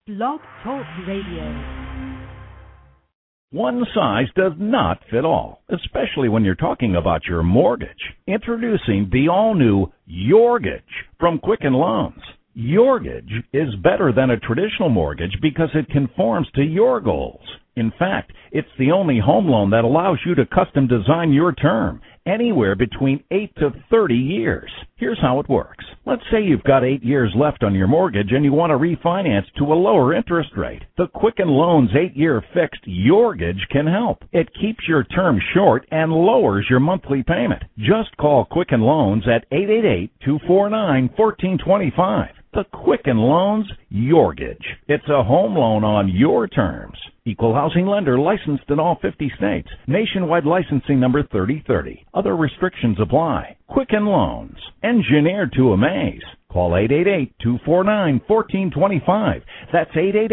Blog Talk Radio. One size does not fit all, especially when you're talking about your mortgage. Introducing the all-new Yorgage from Quicken Loans. Yorgage is better than a traditional mortgage because it conforms to your goals. In fact, it's the only home loan that allows you to custom design your term, anywhere between 8 to 30 years. Here's how it works. Let's say you've got 8 years left on your mortgage and you want to refinance to a lower interest rate. The Quicken Loans 8-year fixed Yorgage can help. It keeps your term short and lowers your monthly payment. Just call Quicken Loans at 888-249-1425. The Quicken Loans Yorgage. It's a home loan on your terms. Equal housing lender, licensed in all 50 states. Nationwide licensing number 3030. Other restrictions apply. Quicken Loans. Engineered to amaze. Call 888-249-1425. That's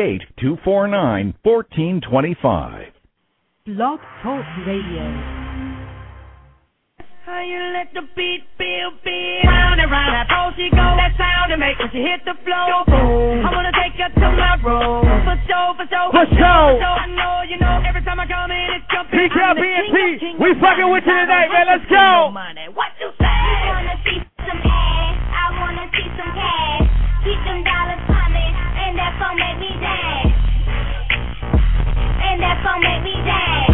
888-249-1425. Blog Talk Radio. How you let the beat feel big? Round and round, that pole she go. That sound to make when she hit the floor. Boom. I wanna take her to my room. For sure, for sure. For sure. I know, you know, every time I come in, it's jumping. PKBNT, we fucking with you tonight, man. Let's go. What you say? I wanna see some ass. I wanna see some cash. Keep them dollars coming, and that's gonna make me dance. And that's gonna make me dance.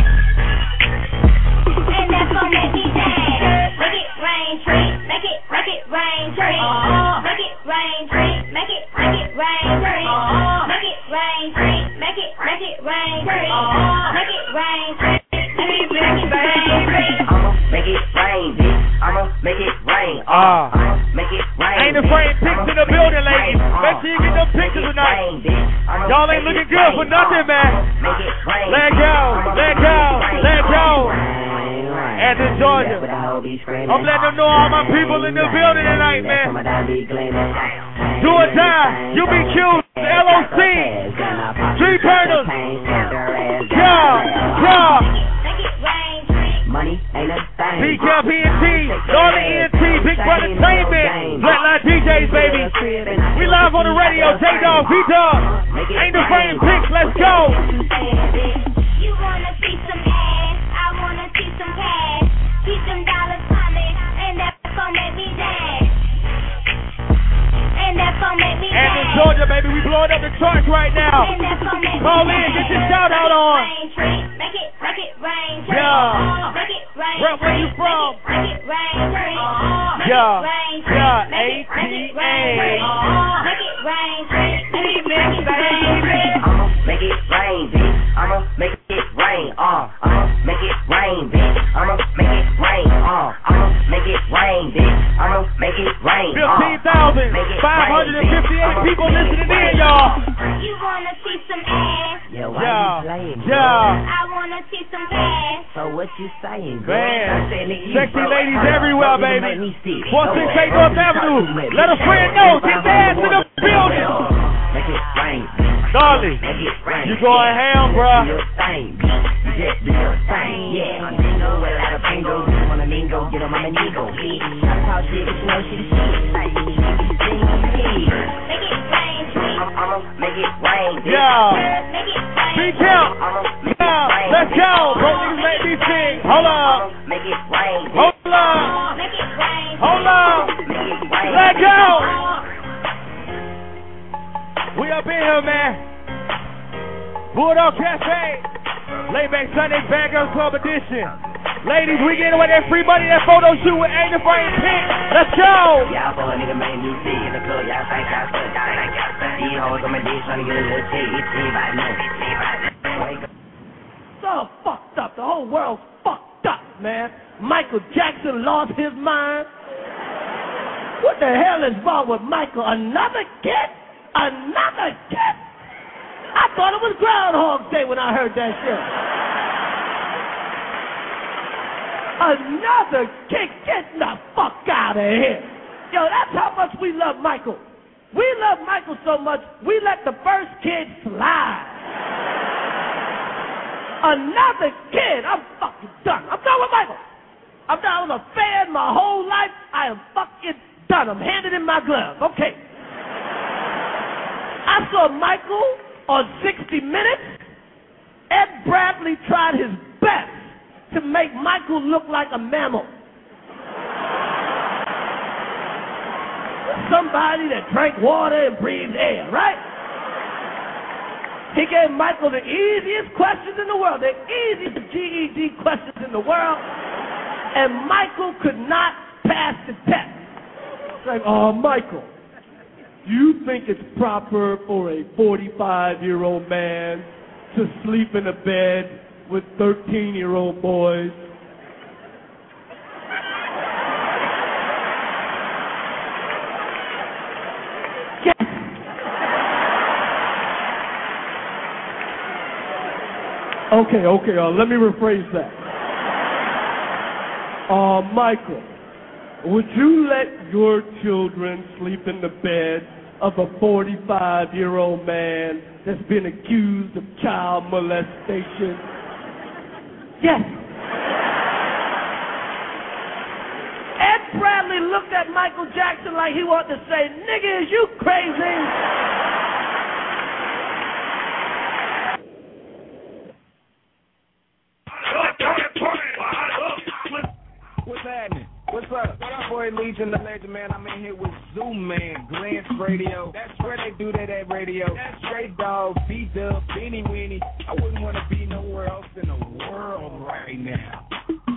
And that's gonna make me dance. Make it rain, tree. Make it rain, tree. Make it rain, tree. Make it rain, tree. Make it rain, tree. Make it rain, tree. Make it rain, tree. Make it rain, I'ma make it rain, bitch. I'ma make it rain. Make it rain. Ain't afraid pics in the building, ladies. Make sure you get them pictures tonight. Y'all ain't looking good for nothing, man. Let go, let go, let go. And in Georgia, I'm letting them know all my people in the building tonight, man. Do or die, you be cute. LOC, Street Turners. Yeah. Money ain't a thing. PKBNT, Northern ENT, Big Brother Entertainment, Flatline DJs, baby. We live on the radio, J-Dog, V-Dog. Ain't afraid pics, let's go. You wanna see some ass, I wanna see some cash. Keep them dollars coming, and that's gonna make me dance. And that's gonna make me dance. And in Georgia, baby, we blowing up the charts right now. Call in, get your shout out on. Make it rain, yeah. Make it rain. Where you from? Make it rain, yeah. Yeah, ATA. Make it rain, Remix, baby. I'ma make it rain, bitch. I'ma make it rain. I'ma make it rain, bitch. I'ma make it rain. I'ma make it rain, bitch. I'ma make it rain. 15,558 people listening in, y'all. You wanna see some ass? Yeah, why you playing? Yeah. I wanna see some cash. So what you saying, girl? Man, sexy ladies everywhere, baby. 168 North Avenue. Let a friend know. Get the ass in the building. Make it rain. Darling, you going ham, bruh? Just do your thing, yeah. I'm dingo with a lot of bingo. Wanna mingo, get on my ego. I talk shit, but you know she the shit. Make it rain, I'ma make it rain. Yeah. Make it rain. Be count. Yeah. Let's go. Bro, niggas make me sing. Hold up. Make it rain. Hold up. Make it rain. Hold up. Let go. We up in here, man. Bulldog Cafe. Layback Sunday Bad Girls Club edition. Ladies, we getting away that free money, that photo shoot with Ain't Afraid Pick. Let's go. Y'all for a nigga made new feet in the club. Y'all think y'all stuck. These hoes on my dick trying to get a little check. It's me by now. So fucked up. The whole world's fucked up, man. Michael Jackson lost his mind. What the hell is wrong with Michael? Another kid? Another kid? I thought it was Groundhog Day when I heard that shit. Another kid? Get the fuck out of here. Yo, that's how much we love Michael. We love Michael so much, we let the first kid slide. Another kid? I'm fucking done. I'm done with Michael. I'm done. I was a fan my whole life. I am fucking done. I'm handing in my glove. Okay. I I saw Michael on 60 Minutes. Ed Bradley tried his best to make Michael look like a mammal. Somebody that drank water and breathed air, right? He gave Michael the easiest questions in the world, the easiest GED questions in the world, and Michael could not pass the test. It's like, Michael, do you think it's proper for a 45-year-old man to sleep in a bed with 13-year-old boys? Yes. Okay, let me rephrase that. Michael, would you let your children sleep in the bed of a 45-year-old man that's been accused of child molestation? Yes. Ed Bradley looked at Michael Jackson like he wanted to say, nigga, is you crazy? What's happening? What's up? What up, boy? Legion, the legend, man. I'm in here with Zoom Man, Glance Radio. That's where they do that at radio. That's Straight Dog, B-Dub, Beanie Weenie. I wouldn't want to be nowhere else in the world right now.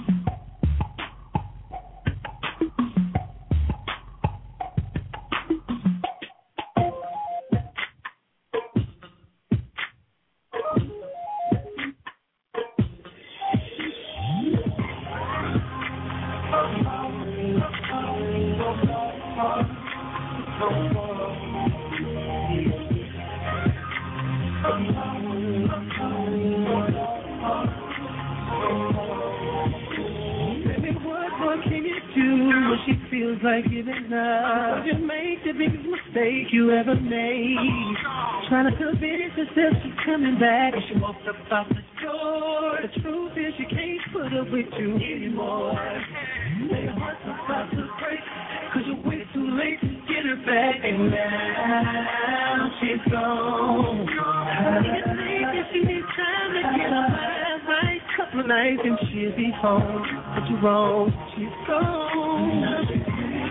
Like giving up, you make the biggest mistake you ever made. Trying to convince yourself she's coming back, and she walked up out the door. The truth is she can't put up with you anymore. Your heart's about to break, 'cause you're way too late to get her back, and now she's gone. How do you think that she needs time to get her mind right? Couple of nights and she'll be home, but you're wrong, she's gone.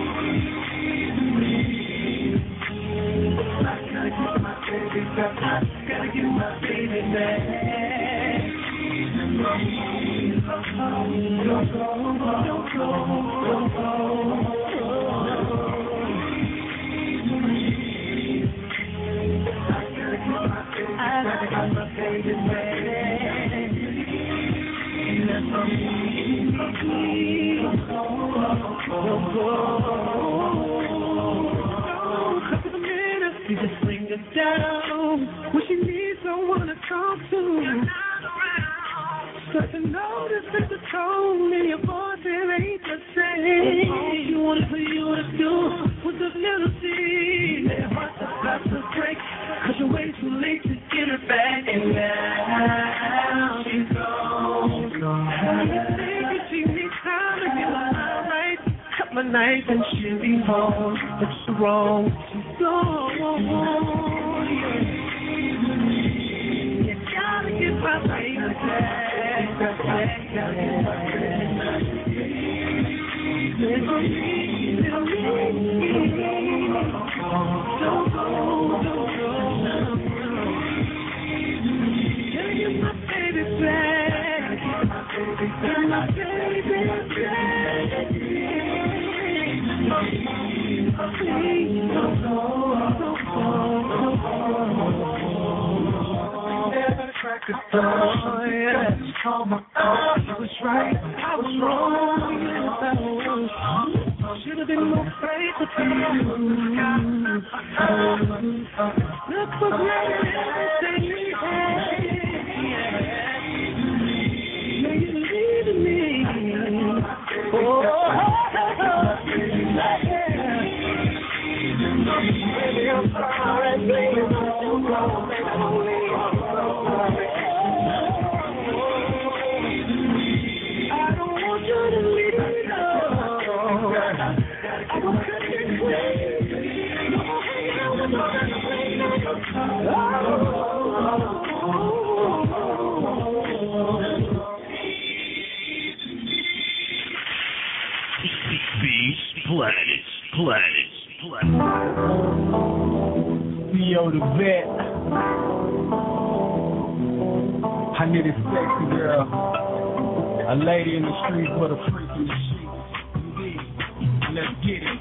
I gotta get my baby back. Don't go. I gotta get my baby back. Don't go. You just bring her down when she needs someone to talk to. Start to notice that the tone in your voice, it ain't the same. All you wanted for you to do was a little seed. Their hearts are about to break, 'cause you're way too late to get her back. And now she's gone. How do you think that she needs time to get her mind right? Couple of nights and she'll be home. But you're wrong, she's gone. You gotta get my baby back. Don't go. Get my baby back. Get my baby back. Please don't go. Never crack a door. Oh my God, you was right, I was wrong. Yes, I was. Should have been more faithful to you. Look what everything you had. Now you're leaving me. Baby, I'm sorry, baby, don't go, baby, don't leave. I will cut your way. No, hang out with all that know the vet. I need a sexy girl, a lady in the streets with a freaky shit. Let's get it.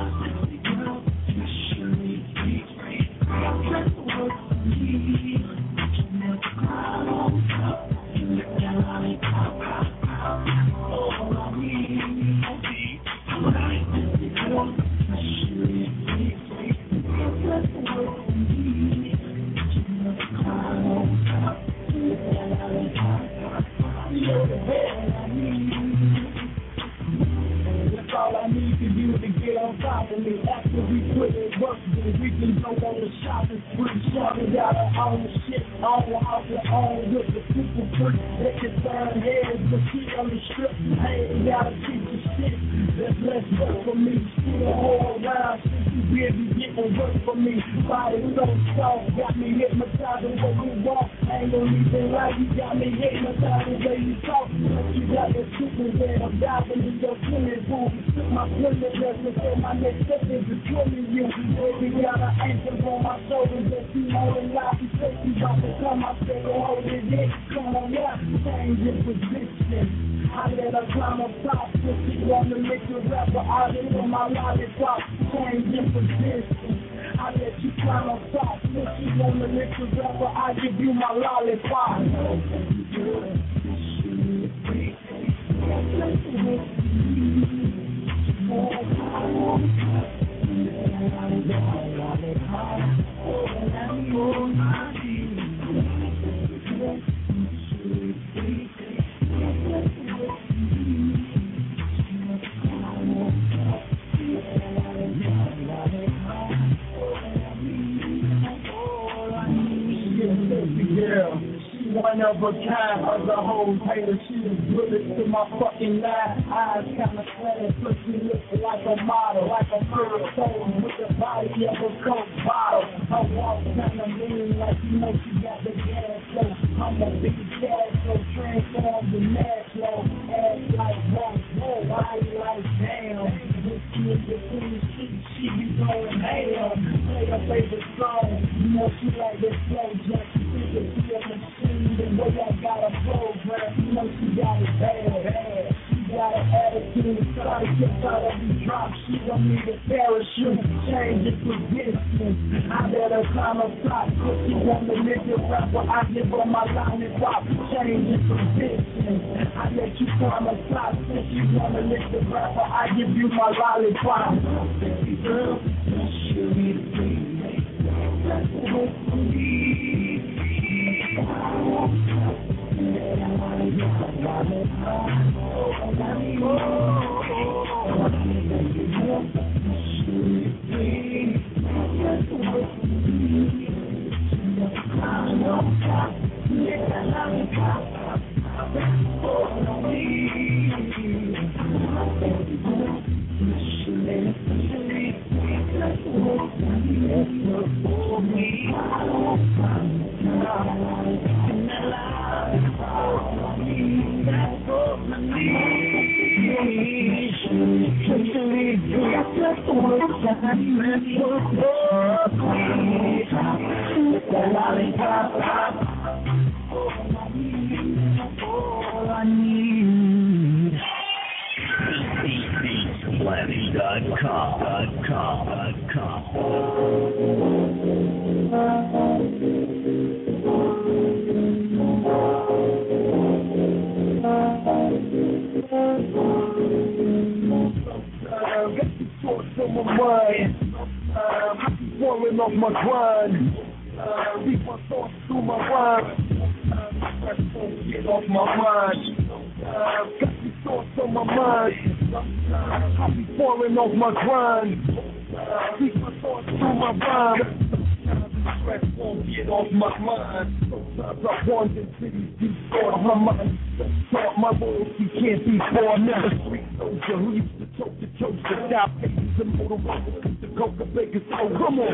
That's all I need for you to get on top of me. After we put it work, then we can go on the shopping spree. Shouting out our own shit, own house and own with the super freak. They can turn heads, but she on the strip. I ain't gotta keep the shit. There's less work for me. Still all around, since you really getting work for me. Body so soft, got me hypnotizing when you walk. Ain't no reason why you got me hypnotizing when you talk. But you got the super head, I'm diving in your swimming pool. Took my swimming lesson, so my next step is between you. Baby, got an anchor on my shoulders that you know the life. You say you about to come, I say, oh, hold it in. Come on, yeah, change your position. I let her climb up top, so she wanna make a rapper out of on my lollipop. Change your position. I let you climb up top, so she wanna make a rapper, I give you my lollipop. One of a kind of the whole tailor. She was bullets to my fucking line. Eyes kinda slanted, but she looks like a model, like a murder soul with the body of a Coke bottle. Her walk kinda mean, like you know she got the gas flow. I'm a big cash flow, transform the Maslow. Ass like whoa, body like damn. When she in between sheets, she be going ham. Play her favorite song, you know she like this slow jump. She think that she a machine. The way I got a program, you know she got it bad. She got an attitude, try to get out of the drop. She don't need a parachute, change the position. I let her climb up top, so she wanna make a rapper. I give her my line and pop, change the position. I let you climb up top, so she wanna make the rapper. I give you my lollipop. Baby girl, show me the thing. That's what we need. Off my grind, leave my thoughts through my rhyme. Get off my mind, got these thoughts on my mind. I be falling off my grind, leave my thoughts through my rhyme. Stress won't get off my mind. Sometimes I wander to these deep thoughts. My mind thought my loyalty can't be for another street soldier who used to choke the toaster, die pages and motor rollers, the coca bakers. Oh, come on.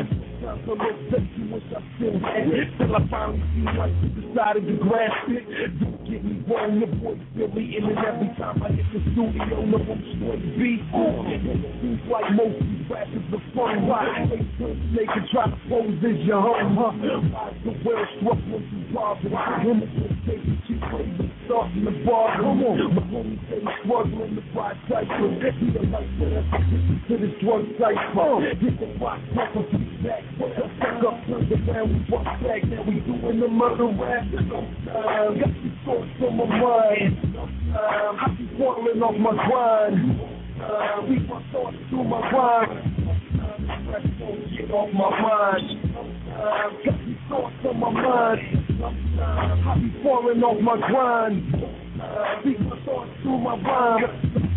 Sometimes I look back to wish I still had it. Till I finally see life and decided to grasp it. Don't get me wrong, the boy's Billy in it every time I hit the studio. No, I'm straight beat. Seems like most of these rappers are fun. Why they snake and try to pose as your home, huh? Why is the world struggling through problems? Women just take the cheap ways and starting the bar. Come on, my homies say struggling to buy cyphers. Be the light that has addicted to this drug cypher. Hit the rock, pop a few back. What the fuck up, turned around, we brought back. Now we doing the murder rap. Got these thoughts on my mind. I keep falling off my grind. Leave my thoughts through my rhyme. Get off my mind. Got these thoughts on my mind. I be falling off my grind. Leave my thoughts through my rhyme.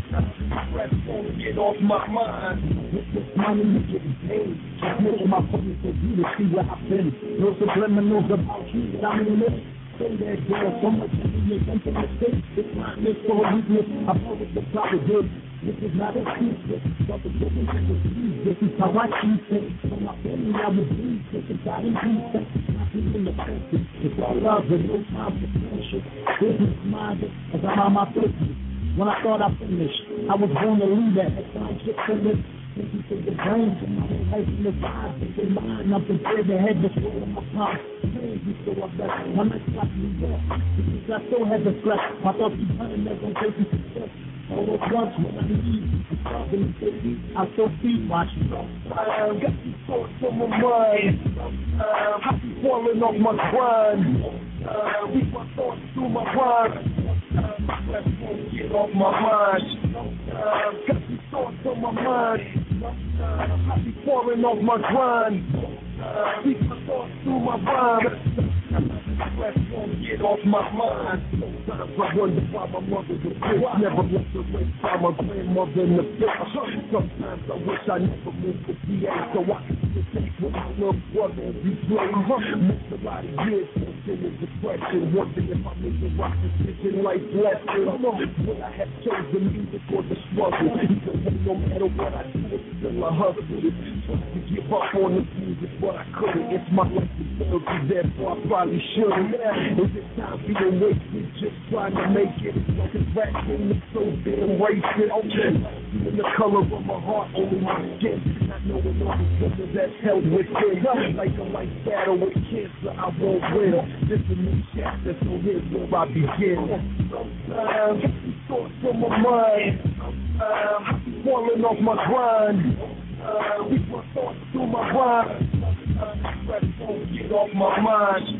Get off my mind. With this money, you getting paid. Just making my focus for you to see where I've been. No subliminals about you that I'm in this. Say that girl, so much happiness, something mistake. It's not this for a weakness. I know it's the proper good. This is not a secret. But the difference is the speed. This is how I choose it. From my family, I would bleed. This is how I do it. Not even the fences. It's all love and no time for friendship. Business minded, as I'm on my business. When I thought I finished, I was born to lead that. That's why I'm just finished. Thinking to the brain, to my whole life in the vibe. Take your mind, I'm prepared to head the sword on my palm. Crazy, so I bet my next life me back. Because I still had the stress. My thoughts keep running, they're gonna take me success. All at once when I leave, I'm starving to baby. I still feed watching. Got these thoughts on my mind. I keep falling off my grind. Leave my thoughts through my rhyme. Get off my mind. Got these thoughts on my mind. I be falling off my grind. Leave my thoughts through my rhyme. Get off my mind. Sometimes I wonder why my mother was bitch. Never left the race by my grandmother in the bitch. Sometimes I wish I never moved to PA so I could take with my little brother and be played. Missed a lot of years in the depression. Wondering if I made the right decision, life lesson. Would I have chosen music or the struggle? Because no matter what I do, it's still a hustle. Tried to give up on the music, but I couldn't. It's my life to therefore I probably shouldn't. Is it time for you to waste it? Just trying to make it. This rap game is so damn racist. Even the color of my heart, only my skin. Not knowing all the trouble that's held within. Like a life battle with cancer, I won't win. This is a new chapter, so here's where I begin. Sometimes these thoughts on my mind. I keep falling off my grind. Leave my thoughts through my rhyme. Get off my mind.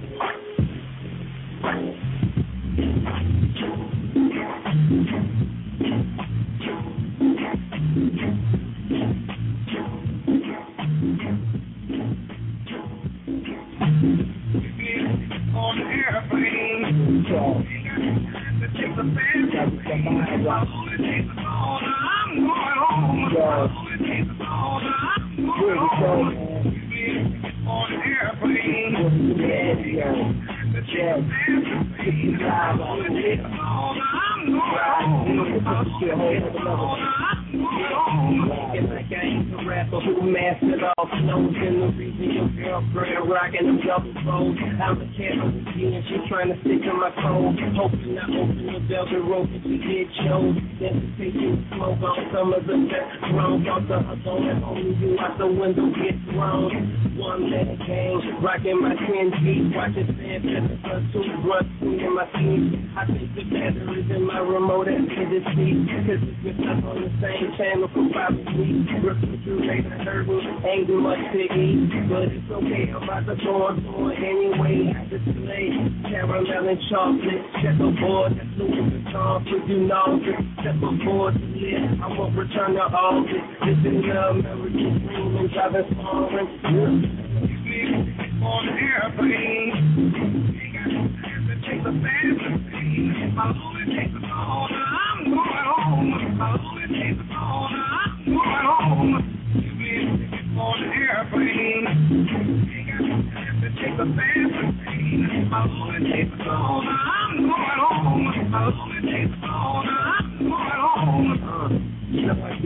On the airplane, to take the fan. My only takes the phone. I'm going home. My only takes the phone. I'm going home. On the airplane, to take the fan. My only takes the phone. I'm going home. My only takes the phone. In the game to rap, but who mastered all flows in the region? Your girlfriend rocking them double rolls. I'm a cat on the G and she trying to stick to my code. Hoping I open the velvet rope and she get shows. Then to take you smoke on some of the best rounds. Off the hustle and only you out the window get thrown. One minute game, rocking my twin G, watching Sam Pepper for two brush in my teeth. I think the batteries in my remote and in the seat. Cause it's been stuck on the same channel for 5 weeks. Refrigerator hurting, ain't too much to eat. But it's okay, I'm about to go on anyway. I display caramel and chocolate. Checkerboard, that's Louis Vuitton. Put you know, checkerboard to live. I won't return to all this. This is the American dream and driving foreign. On the airplane, ain't got no time to take the fantasy. My only takes the phone. I'm going home. My only takes the phone. I'm going home. On the airplane, ain't got no time to take the fantasy. My only takes the phone. I'm going home. My only takes the phone. I'm going home. You know I do the kid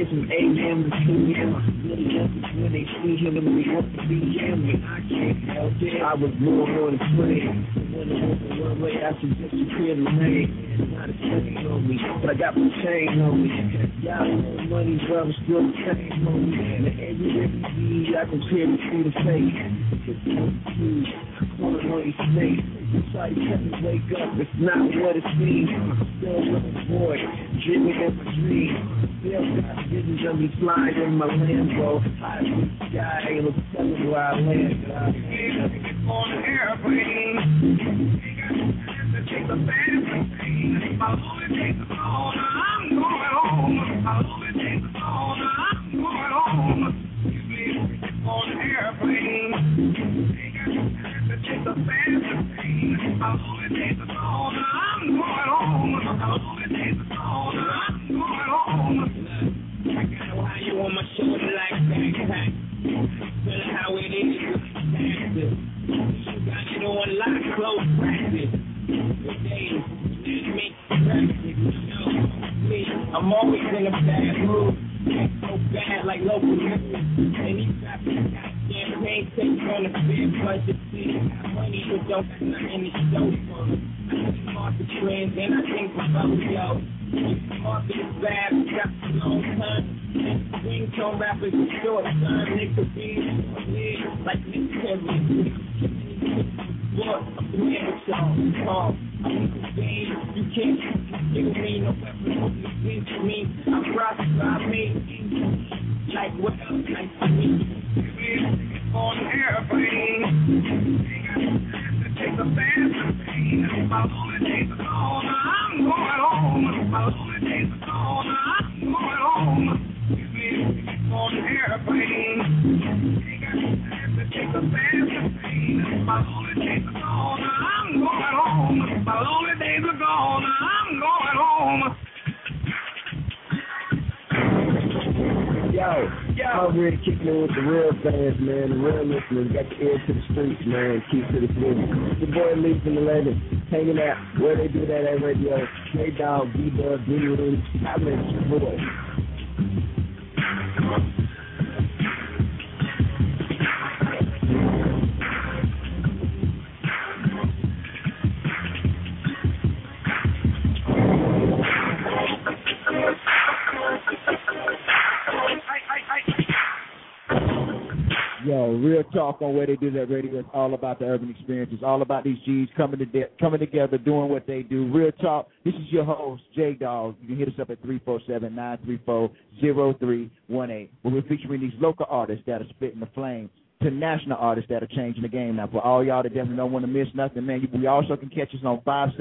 days from AM to 2M. Really nothing when they see him and we hope to be him. And I can't help it. I was born on the train. When I went the one way, I suggest you clear the lane. Not a chain on me, but I got my chain on me. Y'all know money, but I'm still the same on me. And every refugee, I can clear me through the face. It's confused, corner on your snake. Try to help me wake up, it's not what it seems. I'm still looking for it, dreaming in my dream. Still got visions of me flying in my Lambo. High in the sky, ain't no telling where I land. On an airplane, to take the fast. My only takes the phone, I'm going home. My only takes the phone, I'm going home. On an airplane, to take the fast. My only takes the phone, I'm going home. My only takes the phone, I'm going home. I got why you on my shoulder like backpack. Feeling how it is, taxes. You got it on lock, close practice. Good days, that makes practice. Me, I'm always in a bad mood. So bad like local news. And these rappers got champagne takes on the bed budget. Got money but don't got nothing to show for it. I think market trends and I think for both, yo. The market is bad, we got a long time. Ringtone rappers are short time. They could be like Nick Terry. I'm doing with y'all. I'm the game. You can't give me no weapon against me. I prosper, I made like what else? Like me. On an airplane. To take a fast. My only days are gone. I'm going home. My only days are gone. I'm going home. On an airplane. To take a fast. My only days are gone. I'm going home. My only days are gone. I'm going home. Yo, I'm really kicking in with the real fans, man. The real listeners got the ear to the streets, man. Keep to the city. The boy Leaf and the Legend hanging out where they do that at radio. J-Dog, B-Dub, D-Room. I miss your boy. Yo, real talk on where they do that radio. It's all about the urban experience. It's all about these G's coming together, doing what they do. Real talk. This is your host, J-Dog. You can hit us up at 347-934-0318. Where we're featuring these local artists that are spitting the flame to national artists that are changing the game. Now, for all y'all that definitely don't want to miss nothing, man, we also can catch us on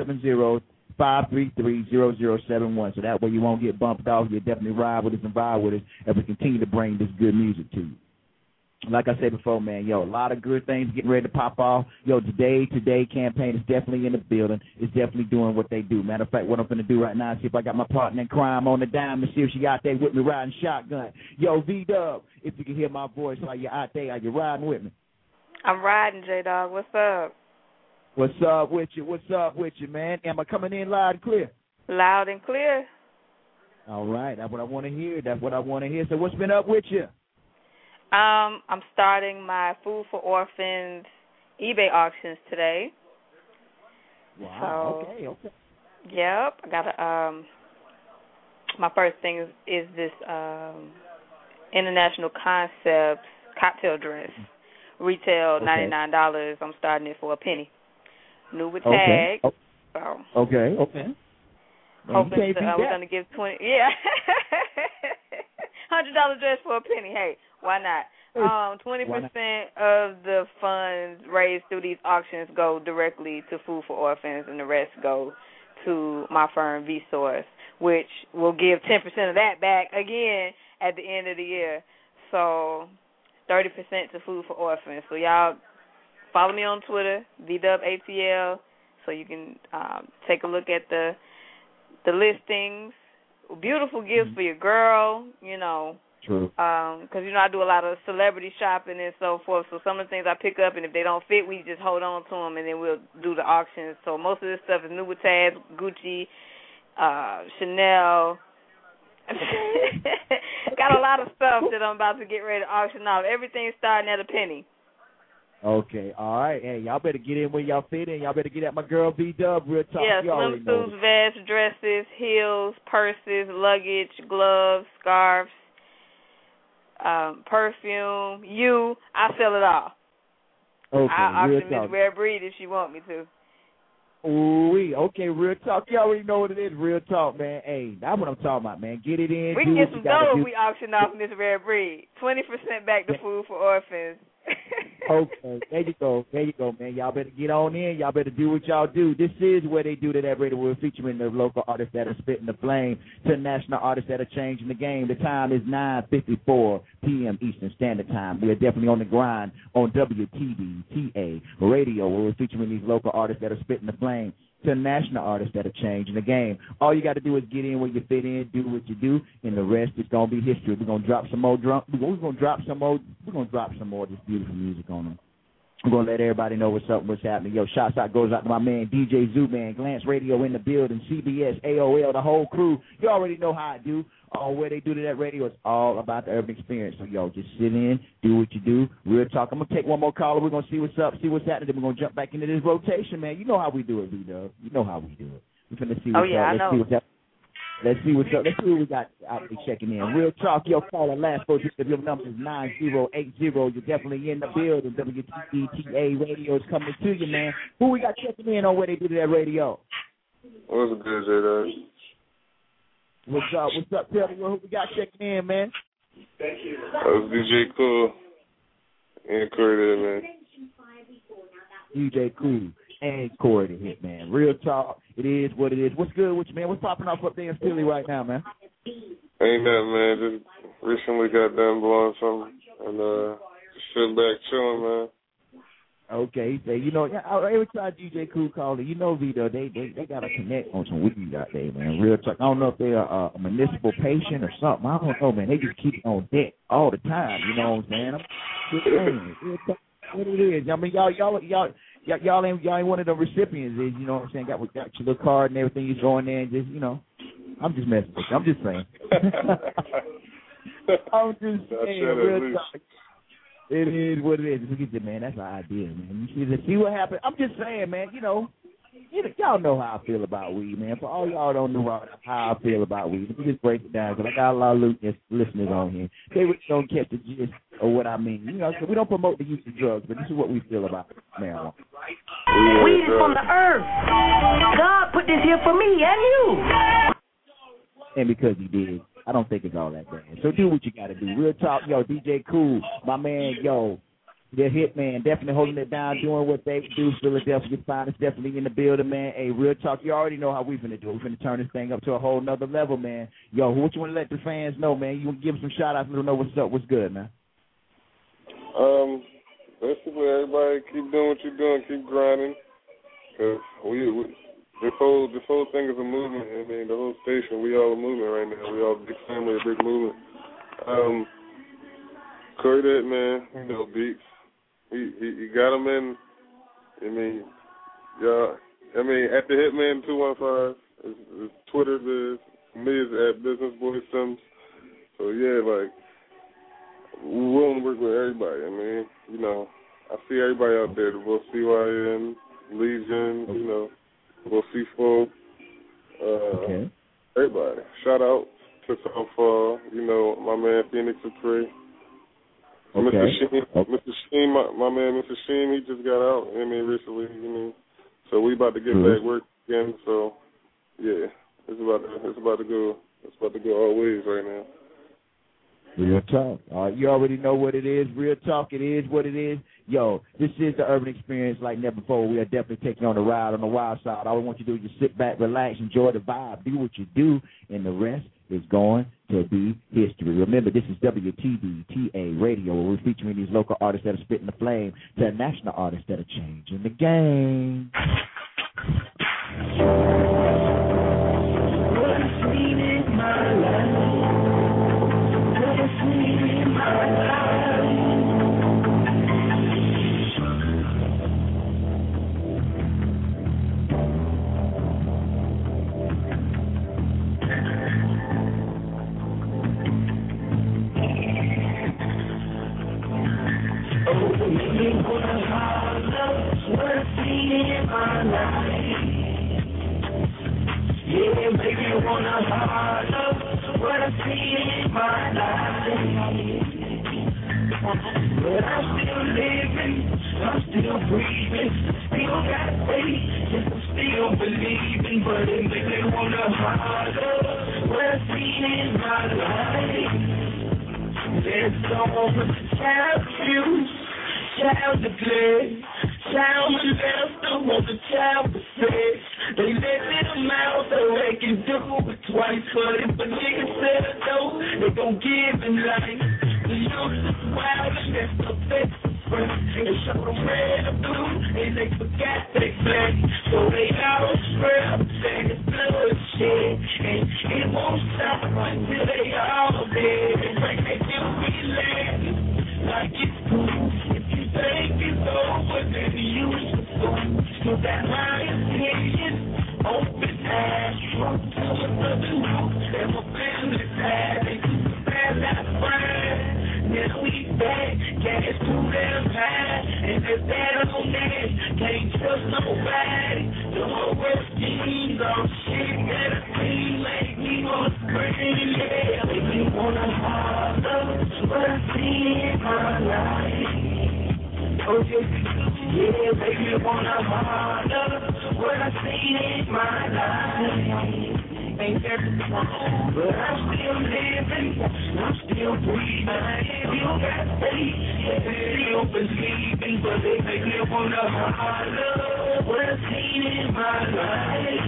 570-533-0071. So that way you won't get bumped off. You'll definitely ride with us and vibe with us as we continue to bring this good music to you. Like I said before, man, a lot of good things getting ready to pop off. Today campaign is definitely in the building. It's definitely doing what they do. Matter of fact, what I'm going to do right now is see if I got my partner in crime on the dime and see if she out there with me riding shotgun. Yo, V-Dub, if you can hear my voice while you're out there, are you riding with me? I'm riding, J-Dog. What's up? What's up with you? What's up with you, man? Am I coming in loud and clear? Loud and clear. All right. That's what I want to hear. So what's been up with you? I'm starting my Food for Orphans eBay auctions today. Wow. So, okay. Yep. I got my first thing is this International Concepts cocktail dress. Retail $99. I'm starting it for a penny. New with tag. Okay. So. Okay. Hoping we're gonna give 20. Yeah. $100 dress for a penny. Hey, why not? 20% of the funds raised through these auctions go directly to Food for Orphans, and the rest go to my firm, Vsource, which will give 10% of that back again at the end of the year. So 30% to Food for Orphans. So y'all follow me on Twitter, VDubATL, so you can take a look at the listings. Beautiful gifts for your girl, True. Because, I do a lot of celebrity shopping and so forth. So some of the things I pick up, and if they don't fit, we just hold on to them, and then we'll do the auctions. So most of this stuff is new with tags, Gucci, Chanel, Got a lot of stuff that I'm about to get ready to auction off. Everything's starting at a penny. Okay, all right. Hey, y'all better get in where y'all fit in. Y'all better get at my girl V-Dub. Real talk. Yeah, you already know swimsuits, vests, dresses, heels, purses, luggage, gloves, scarves, perfume. I sell it all. Okay, I'll real auction Miss talk. Rare Breed if she want me to. Ooh, okay, real talk. You already know what it is. Real talk, man. Hey, that's what I'm talking about, man. Get it in. We do can what get some you gotta dough do. if we auction off Miss Rare Breed. 20% back to Food for Orphans. Okay, there you go, man. Y'all better get on in. Y'all better do what y'all do. This is where they do that radio. We're featuring the local artists that are spitting the flame to national artists that are changing the game. The time is 9:54 p.m. Eastern Standard Time. We are definitely on the grind on WTBTA Radio, where we're featuring these local artists that are spitting the flame to national artists that are changing the game. All you got to do is get in where you fit in, do what you do, and the rest is gonna be history. We're gonna drop some more We're gonna drop some more of this beautiful music on them. I'm gonna let everybody know what's up, what's happening. Yo, shouts out goes out to my man DJ Zoo, man, Glance Radio in the building, CBS, AOL, the whole crew. You already know how I do. Where they do to that radio is all about the urban experience. So, yo, just sit in, do what you do. Real talk. I'm going to take one more caller. We're going to see what's up, see what's happening. Then we're going to jump back into this rotation, man. You know how we do it, V-Dub. You know how we do it. We're going to see what's up. I know. Let's see what's up. Let's see what we got out there checking in. Real talk, yo, caller, last four digits of your number is 9080. You're definitely in the building. WTBTA Radio is coming to you, man. Who we got checking in on where they do to that radio? What's good, J-Dog? What's up? Tell me who we got checking in, man. That's DJ Cool and Corey there, man. DJ Cool and Corey the hit, man. Real talk. It is what it is. What's good with you, man? What's popping off up there in Philly right now, man? Ain't nothing, man. Just recently got done blowing something and just sitting back chilling, man. Okay, so every time DJ Cool called it, Vito, they got to connect on some weed out there, man. Real talk. I don't know if they're a municipal patient or something. I don't know, man. They just keep it on deck all the time. You know what I'm saying? I'm just saying. Real talk. What it is. I mean, y'all ain't one of the recipients. You know what I'm saying? Got your little card and everything. You go in there and just, I'm just messing with you. I'm just saying. I'm just saying. Real talk. It is what it is. Look at that, man. That's our idea, man. You see what happened. I'm just saying, man. Y'all know how I feel about weed, man. For all y'all don't know how I feel about weed, let me just break it down because I got a lot of listeners on here. They really don't catch the gist of what I mean. So we don't promote the use of drugs, but this is what we feel about marijuana. Weed is from the earth. God put this here for me and you. And because he did, I don't think it's all that bad. So do what you got to do. Real talk, yo, DJ Cool, my man, yo, the hit man, definitely holding it down, doing what they do. Philadelphia Finest definitely in the building, man. Hey, real talk, you already know how we finna do it. We finna turn this thing up to a whole nother level, man. Yo, what you want to let the fans know, man? You want to give them some shout-outs, let them know what's up, what's good, man? Basically, everybody keep doing what you're doing, keep grinding, because this whole thing is a movement. I mean, the whole station, we all a movement right now. We all a big family, a big movement. Corey that man, beats. He got him in. I mean, at the Hitman 215. His Twitter is me is at Business Boy Sims. So yeah, like we willing to work with everybody. I mean, I see everybody out there. We'll CYN, Legion, we'll see folk. Okay. Everybody. Shout out to so far, my man Phoenix Apre. Okay. Mr. Sheen, my man Mr. Sheen, he just got out, recently, So we about to get back work again, so yeah. It's about to go all ways right now. Real talk. You already know what it is. Real talk, it is what it is. Yo, this is the urban experience like never before. We are definitely taking on the ride on the wild side. All we want you to do is just sit back, relax, enjoy the vibe, do what you do, and the rest is going to be history. Remember, this is WTBTA Radio, where we're featuring these local artists that are spitting the flame to national artists that are changing the game. in my life. Yeah, make me wanna holler what I see in my life. But I'm still living, I'm still breathing, still got faith, yes, I'm still believing, but it makes me wanna holler what I see in my life. There's someone child abuse, child neglect, child molester, want the child for sex. They let them out so they can do it twice, but if a nigga said no, they gon' give him life. The youth is wild and that's the best friend. They show them red or blue and they forgot they black. So they all scrap and it's bloodshed. And it won't stop until they all dead. And like they do be laughing like it's cool. If you think it's over, then you should go. So that my opinion, open eyes, from to another roof. And my family's tired, they do the bad life fine. Now we back, gas too damn high, and if that on that, can't trust nobody. The whole world schemes on shit that I see make me wanna scream, yeah. Make me wanna holler what I see in my life. Oh yeah, make me wanna holler what I see in my life. Ain't that wrong, but I'm still living, I'm still breathing, I still got faith, still believing, but they make me wanna holler what I've seen in my life.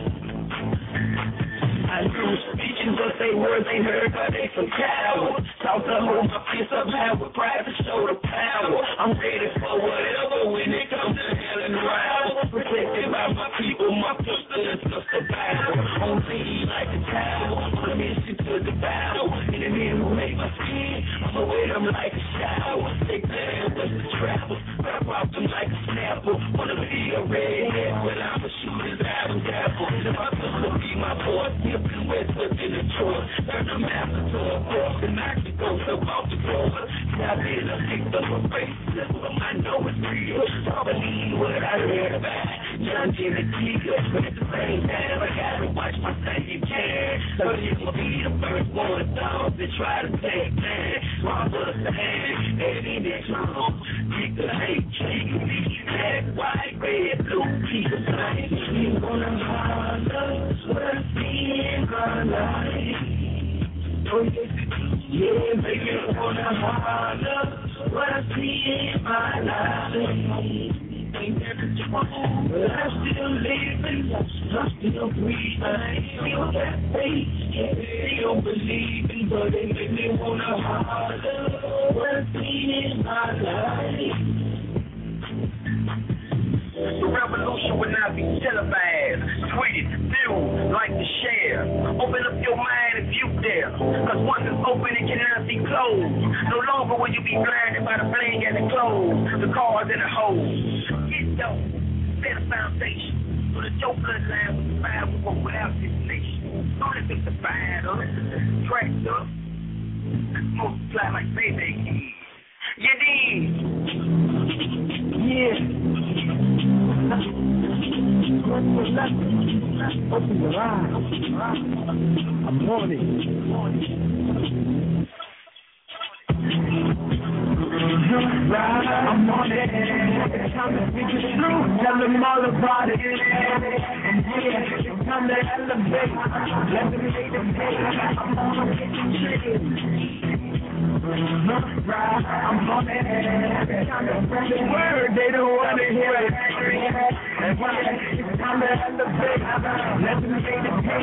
I do speeches, but they words ain't heard, but they some cowards. Talk to hold my piece up high with pride to show the power. I'm ready for whatever when it comes to hell and round. Protected by my people, my sister and sister battle. On me like a tower, permission to devour. And the men who make my skin, I'ma wear them like a shower. Take them with the travel, wrap off them like a snapper. Wanna be a redhead, but I'm a shooter's album dabble. If my sister be my boy, and West within the chore. Turn the master to a horse and I can go so off the floor. Now then I picked up a face, I know it's real. I believe what I heard about John Jimmy Keegan, but at the same time I gotta watch my same care. So you will be the first one of those that try to take man. Swallow the hand, and in this room, pick the hate, change me, black, white, red, blue, people saying, you wanna holler what I see in my life. Oh yeah, make me wanna holler what I see in my life. Ain't that wrong, but I'm still living, I'm still breathing, I still got faith, still believing, but they make me wanna holler what I see in my life. The revolution will not be televised, tweeted, viewed, like to share. Open up your mind if you dare, cause once it's open it cannot be closed. No longer will you be blinded by the bling and the clothes, the cars and the hoes. Get dope, set a foundation, so that your bloodline will survive with or without this nation. Don't let them survive us, cracked up, multiply like baby kids. You dig? Yeah. Open your eyes. I'm on it. I'm on it. It's time to speak the truth. Tell them all about it. It's time to elevate. Let them make the pay. I'm on it. I'm on it. It's time to spread the word. They don't want to hear it. It's time to elevate. Let them make the pay.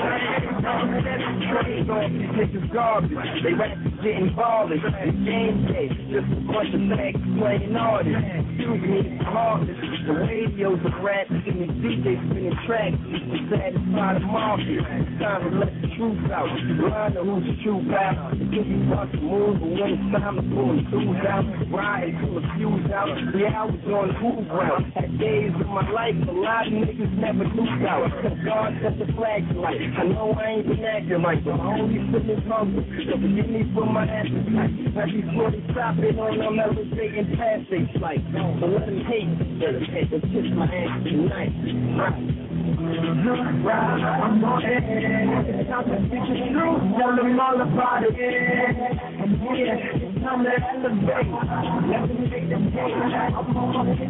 This is garbage. They rap to get involved in game day. Just a bunch of facts playing artists. Excuse me, heartless. The radio's a rap, and the DJ's spinning tracks to satisfy the market. It's time to let the truth out. Learn who's the truth out. It gives you want to move, but when it's time to pull the tools out, ride pull the fuse out. Yeah, I was on the move route. Had days of my life, a lot of niggas never knew out. God set the flag light. I know I ain't been acting like the only feeling hungry. So forgive me for my appetite. Now before they stop it on them elevating past they flight. So let them hate, but kiss my ass tonight. I'm on it. It's time to speak the truth. Tell them all about it. And yeah, it's time to elevate. Let them take the cake. I'm on it.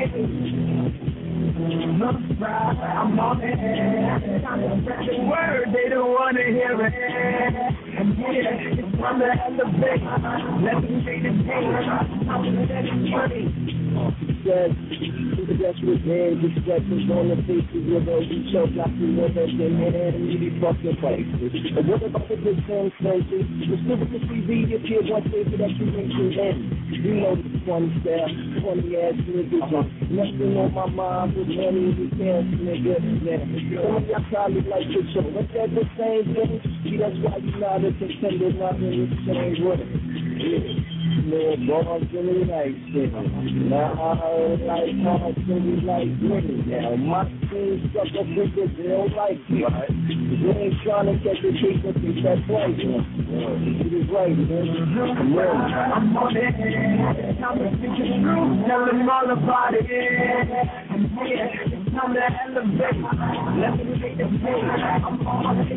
I'm on it. It's time to spread the word. They don't want to hear it. And yeah, it's time to elevate. Let them take the cake. I'm on it. Says, the best revenge, expressions on the faces with those who choke like you know that they man in these fucking places. And what about the good things, senses? The stupid TV, if you want to that you mentioned then. You know the funny style, funny ass niggas. Nothing on my mind with money in the cash, nigga. Yeah. Some of y'all probably like to show. But that's the same thing. See, that's why you not a contender, not in the same way. Yeah. No balls in the night, now I like hard things like me. Now my team stuck up with it, they don't like it. They ain't trying to catch the case up in that place. It is right, man. I'm on it. Time to speak the truth. Tell them all about it. And yeah, it's time to elevate. Let me take the pain. I'm on it.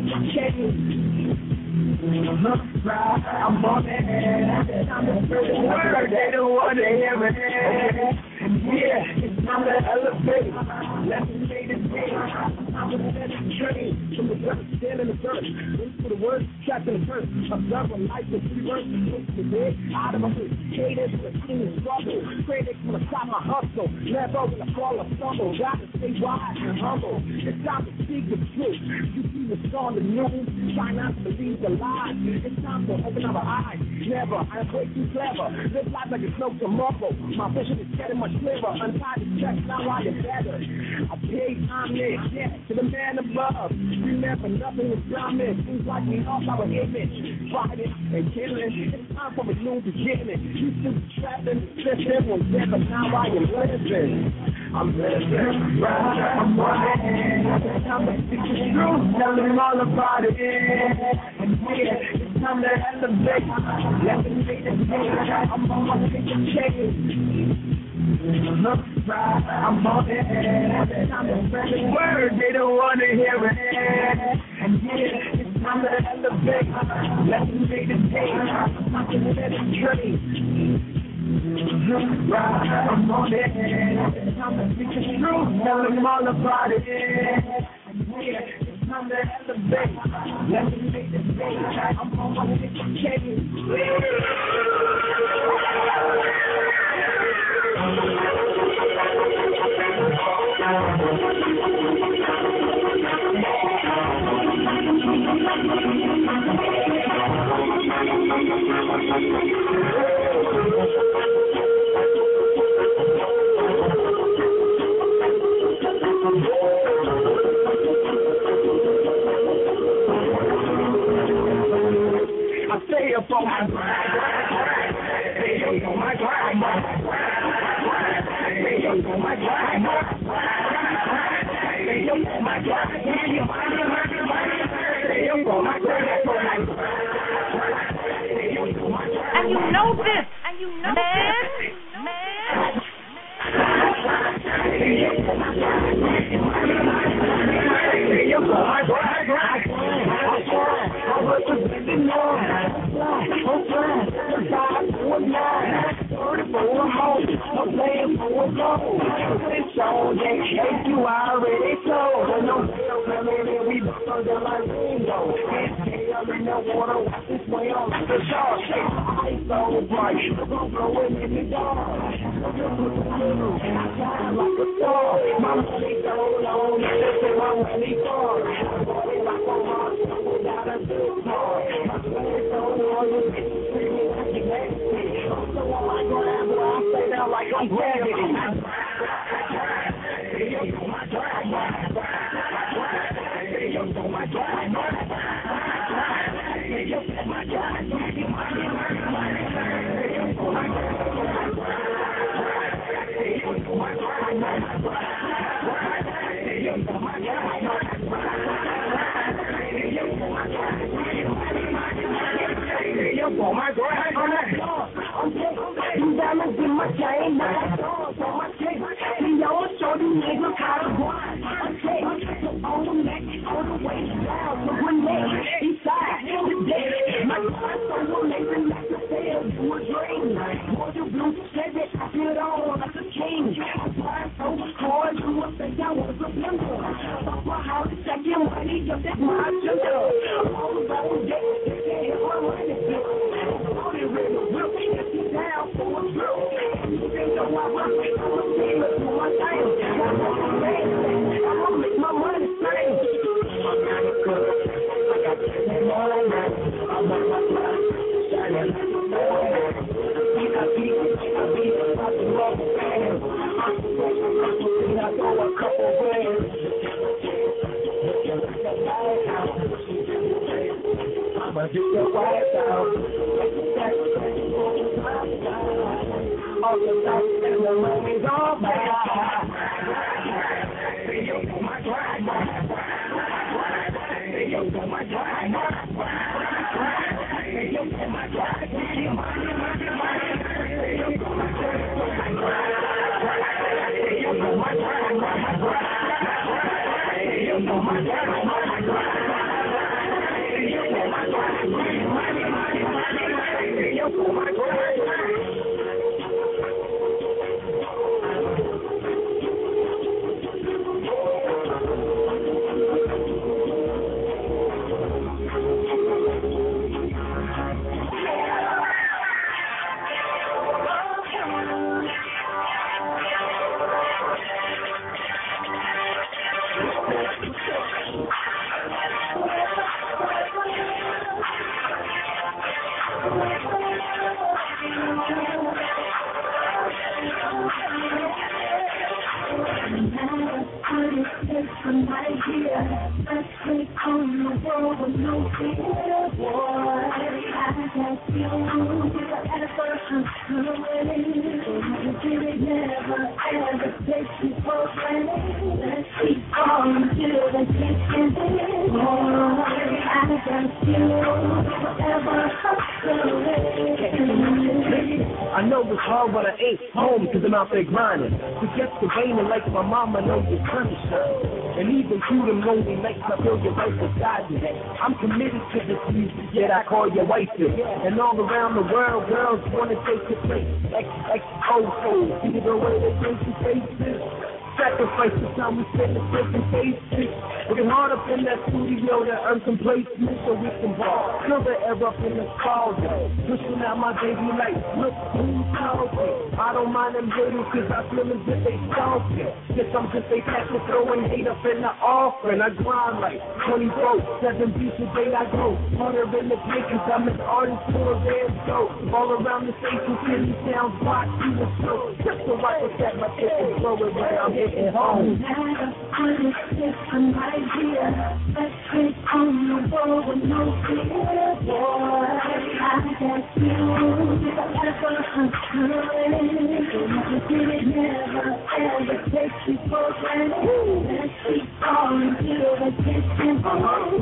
I'm on it. I'm the first word. They don't want to hear it. Yeah, it's time to elevate. Let me say this thing. I'm gonna let it train. From the verse, stand in the verse. Wait for the words, trapped in the verse. Observe a life of three words. Look the bed, out of my hood. Haters with a team of struggle. Critics wanna stop my hustle. Never will I fall or stumble. Gotta stay wise and humble. It's time to speak the truth. You see what's on the news. Try not to believe the lies. It's time to open up our eyes. Never, I'm way too clever. Live life like it's no tomorrow. My vision is getting much clearer. Untie the checks, now I get better. I pay homage, yeah, to the man above. Remember, nothing was promised. Seems like we lost our image. Fighting and killing. It's time for a new beginning. Used to be trapped in the system, was dead, but now I am living. I'm living, right? I'm running. Time to speak the truth. Tell them all about it. And yeah, it's time to elevate. Let me take the pain. I'm on my change. I'm on it. Time to spread the word. They don't want to hear it. And yeah, it's time to elevate. Let me take the pain. I'm going to let it train. I'm on it. Time to speak the truth. Tell them all about it. And yeah, it's time to elevate. Let me take the pain. I'm on my change. I stay up on my grind. Stay up on my grind. Stay up on my grind. Stay up on my grind. Stay up on my grind. And you know this. And you know man. Stay up on my I'm playing for a goal. It's all that you already told. No real we burn like window. I'm in the water, watch this way on the shore. Ice so bright, I'm blowing in the dark. I shine like a star. My money so long, this is my money far. I'm going like a monster without a good car. My money so long, this is screaming like a nasty. I'm so on my ground, but I stay down like I'm gravity. I'm diamonds in my chain, don't think I was a member. Fuck my house, check your money, cause that's my agenda. All about the day, they can't hit my money. All they really will be if you down for a drill. You know I rock, I'm a sailor for my time. I'ma make my money sing. I got that money, I'm on my blood, shining like a diamond. I beat about the rubber band. I throw a couple grand. I'ma get the White House. All the lights and the money's all back. Yo, my drive. Yo, my drive. Yo, my drive. I know it's hard, but I ain't home, cause I'm out there grinding. Forget the rain and like my mama knows the sun is shining. And even through them lonely nights, I feel your life beside me. I'm committed to this music, yet I call your wife it. And all around the world, girls wanna take your place. XXO, see the way they face to faces. Sacrifice the time we spend in different faces. Working hard up in that studio to earn some placement so we can ball. Feel the air up in the closet. Pushing out my baby light. Look who's talking. I don't mind them haters cause I feel as if they stalking. Guess I'm just a passion throwing hate up in the offering. I grind like 24/7 beats a day I go. Harder in the places. I'm an artist for a red show. All around the station, Philly sounds rock to the show. Just so I can set my shit and throw it where I'm hitting home. I'm right here. Let's take on the road with no fear, boy. I got you. Whatever I'm doing, you did it never ever take you for granted. Let's keep going till the distance, boy.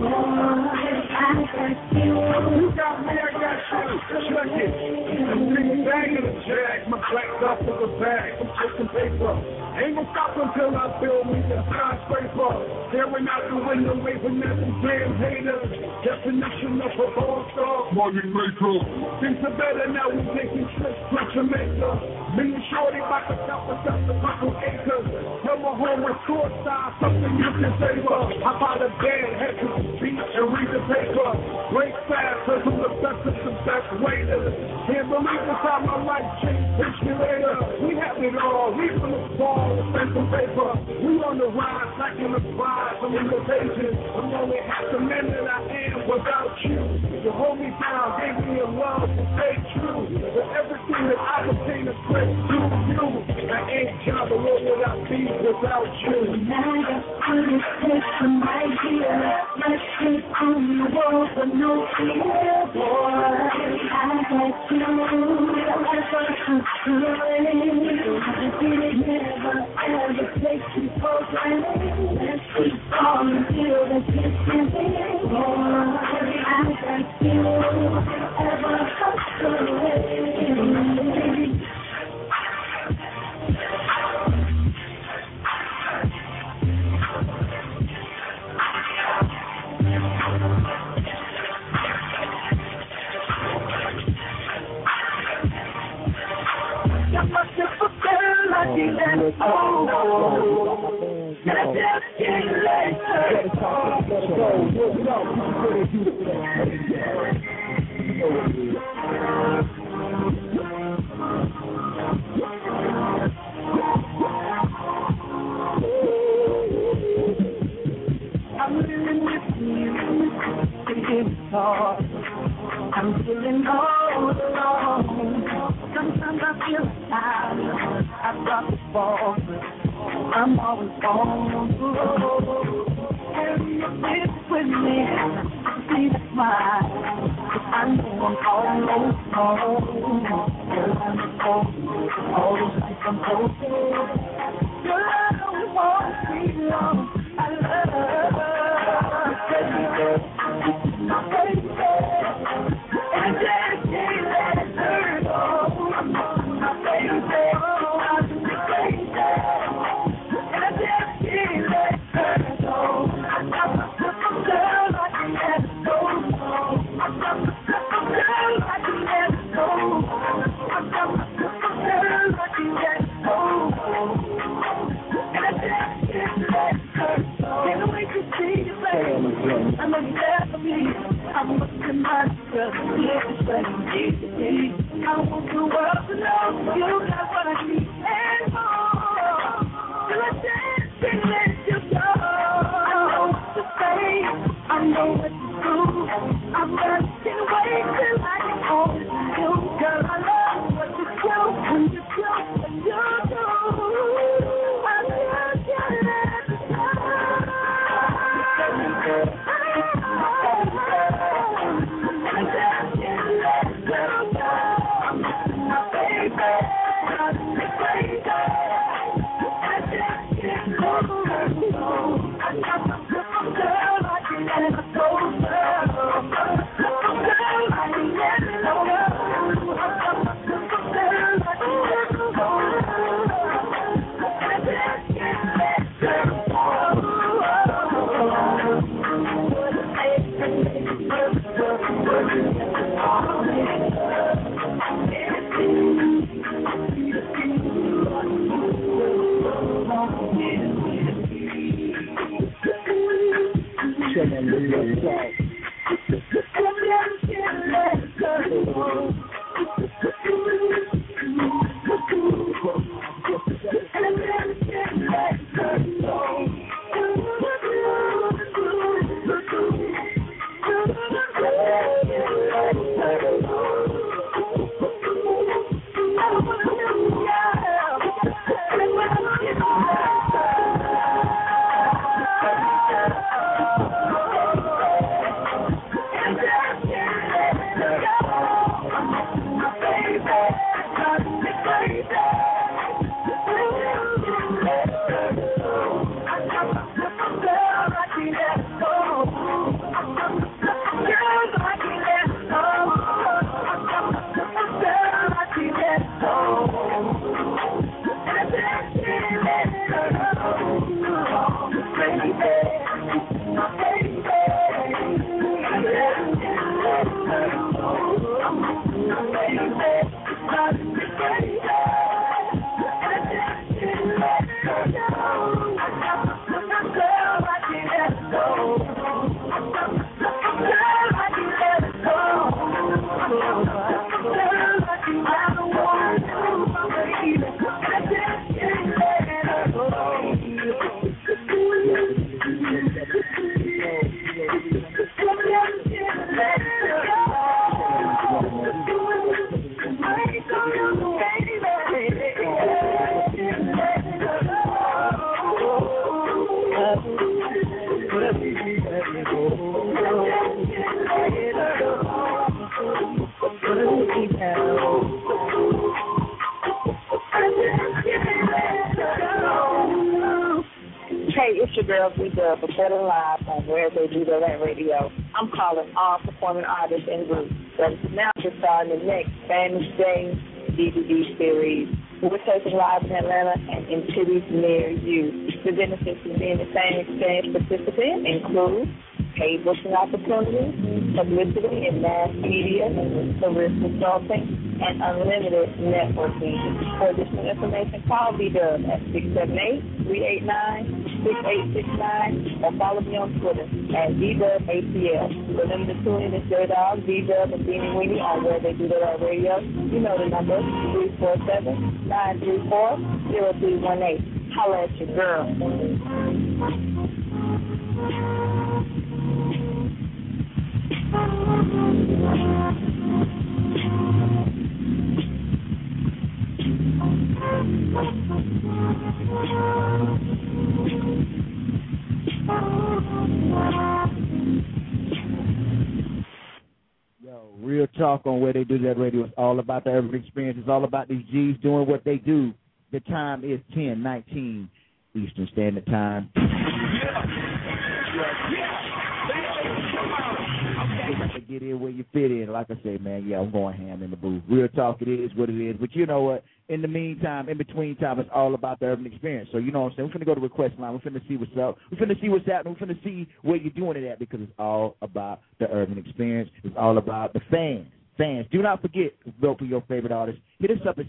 I got you. Got me, I got you. Check it. I'm big bag in the jack. My black off of the bag. I'm taking paper. Ain't gonna stop until I build me a skyscraper. Staring out the window, waving at some damn haters. Definition of a all-star money maker. Things are better now, we taking trips to Jamaica. Me and Shorty about to stop us up the couple acres. From a home with courtside, something you can savor. I buy the band, head to the beach and read the paper. Break fast, cause I'm the best of the best waiters. Can't believe this how my life changed. Pitch me later. We have it all, we from the ball, spend some paper. We on the rise, like in the prize, I'm in the pages. I'm only half the man that I am without you. You hold me down, gave me a love to stay true. For everything that I obtain is great to you. I ain't job, but what would I be without you? Now you're on this place, I'm right here. Let's take on the road with no fear, boy. I got you. Whatever I'm doing, you did it never ever take you for granted. Let's keep going till the distance is gone. I got you. Whatever I'm doing. Got my ship up there like that. Oh, And I just can't let her go. I'm living with you, it's hard. I'm feeling all alone. Sometimes I feel tired. I've got the ball, but I'm always on. Carry your kids with me, see the smile. I know I'm almost home. Girl, I'm home. Always like I'm home. Girl, I don't want to be long. I love my baby. And I just can't let her go. My baby, I'm crazy. And I just can't let her go. I'm a girl, I can let go. I'm a girl, I can let go. I'm a girl, I can let go. And I just can't let her go. Can't wait to see you, baby. I know you there for me. I'm looking myself, yeah, I want the world to know you got what I need and more. Till I just can't let you go. I know what to say, I know what to do. I'm not gonna wait till I get home to you. Girl, I love what you do when you do what you do. I just can't let you go. I'm calling all performing artists and groups that is now just starting the next Famous Day DVD series. We're taking live in Atlanta and in cities near you. The benefits of being the same experience participant include paid booking opportunities, publicity in mass media, career consulting, and unlimited networking. For additional information, call B-Dub at 678-389-6955. 318-268-6869 or follow me on Twitter at DWATL. Remember to tune in to J Dog, D-Dub, and Beanie Weenie on Where They Do That on Radio. You know the number, 347-934-0318. Holla at your girl. Yo, real talk on Where They Do That Radio. It's all about the urban experience. It's all about these G's doing what they do. The time is 10:19 Eastern Standard Time. Get in where you fit in. Like I say, man, yeah, I'm going ham in the booth. Real talk, it is what it is. But you know what? In the meantime, in between time, it's all about the urban experience. So you know what I'm saying? We're finna go to request line. We're finna see what's up. We're finna see what's happening. We're finna see where you're doing it at, because it's all about the urban experience. It's all about the fans. Fans, do not forget to vote for your favorite artist. Hit us up at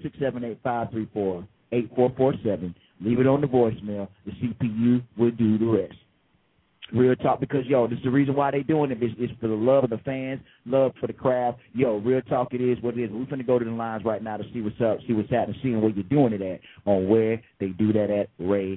678-534-8447. Leave it on the voicemail. The CPU will do the rest. Real talk, because, yo, this is the reason why they doing it. It's for the love of the fans, love for the craft. Yo, real talk, it is what it is. We're going to go to the lines right now to see what's up, see what's happening, seeing where you're doing it at, on Where They Do That at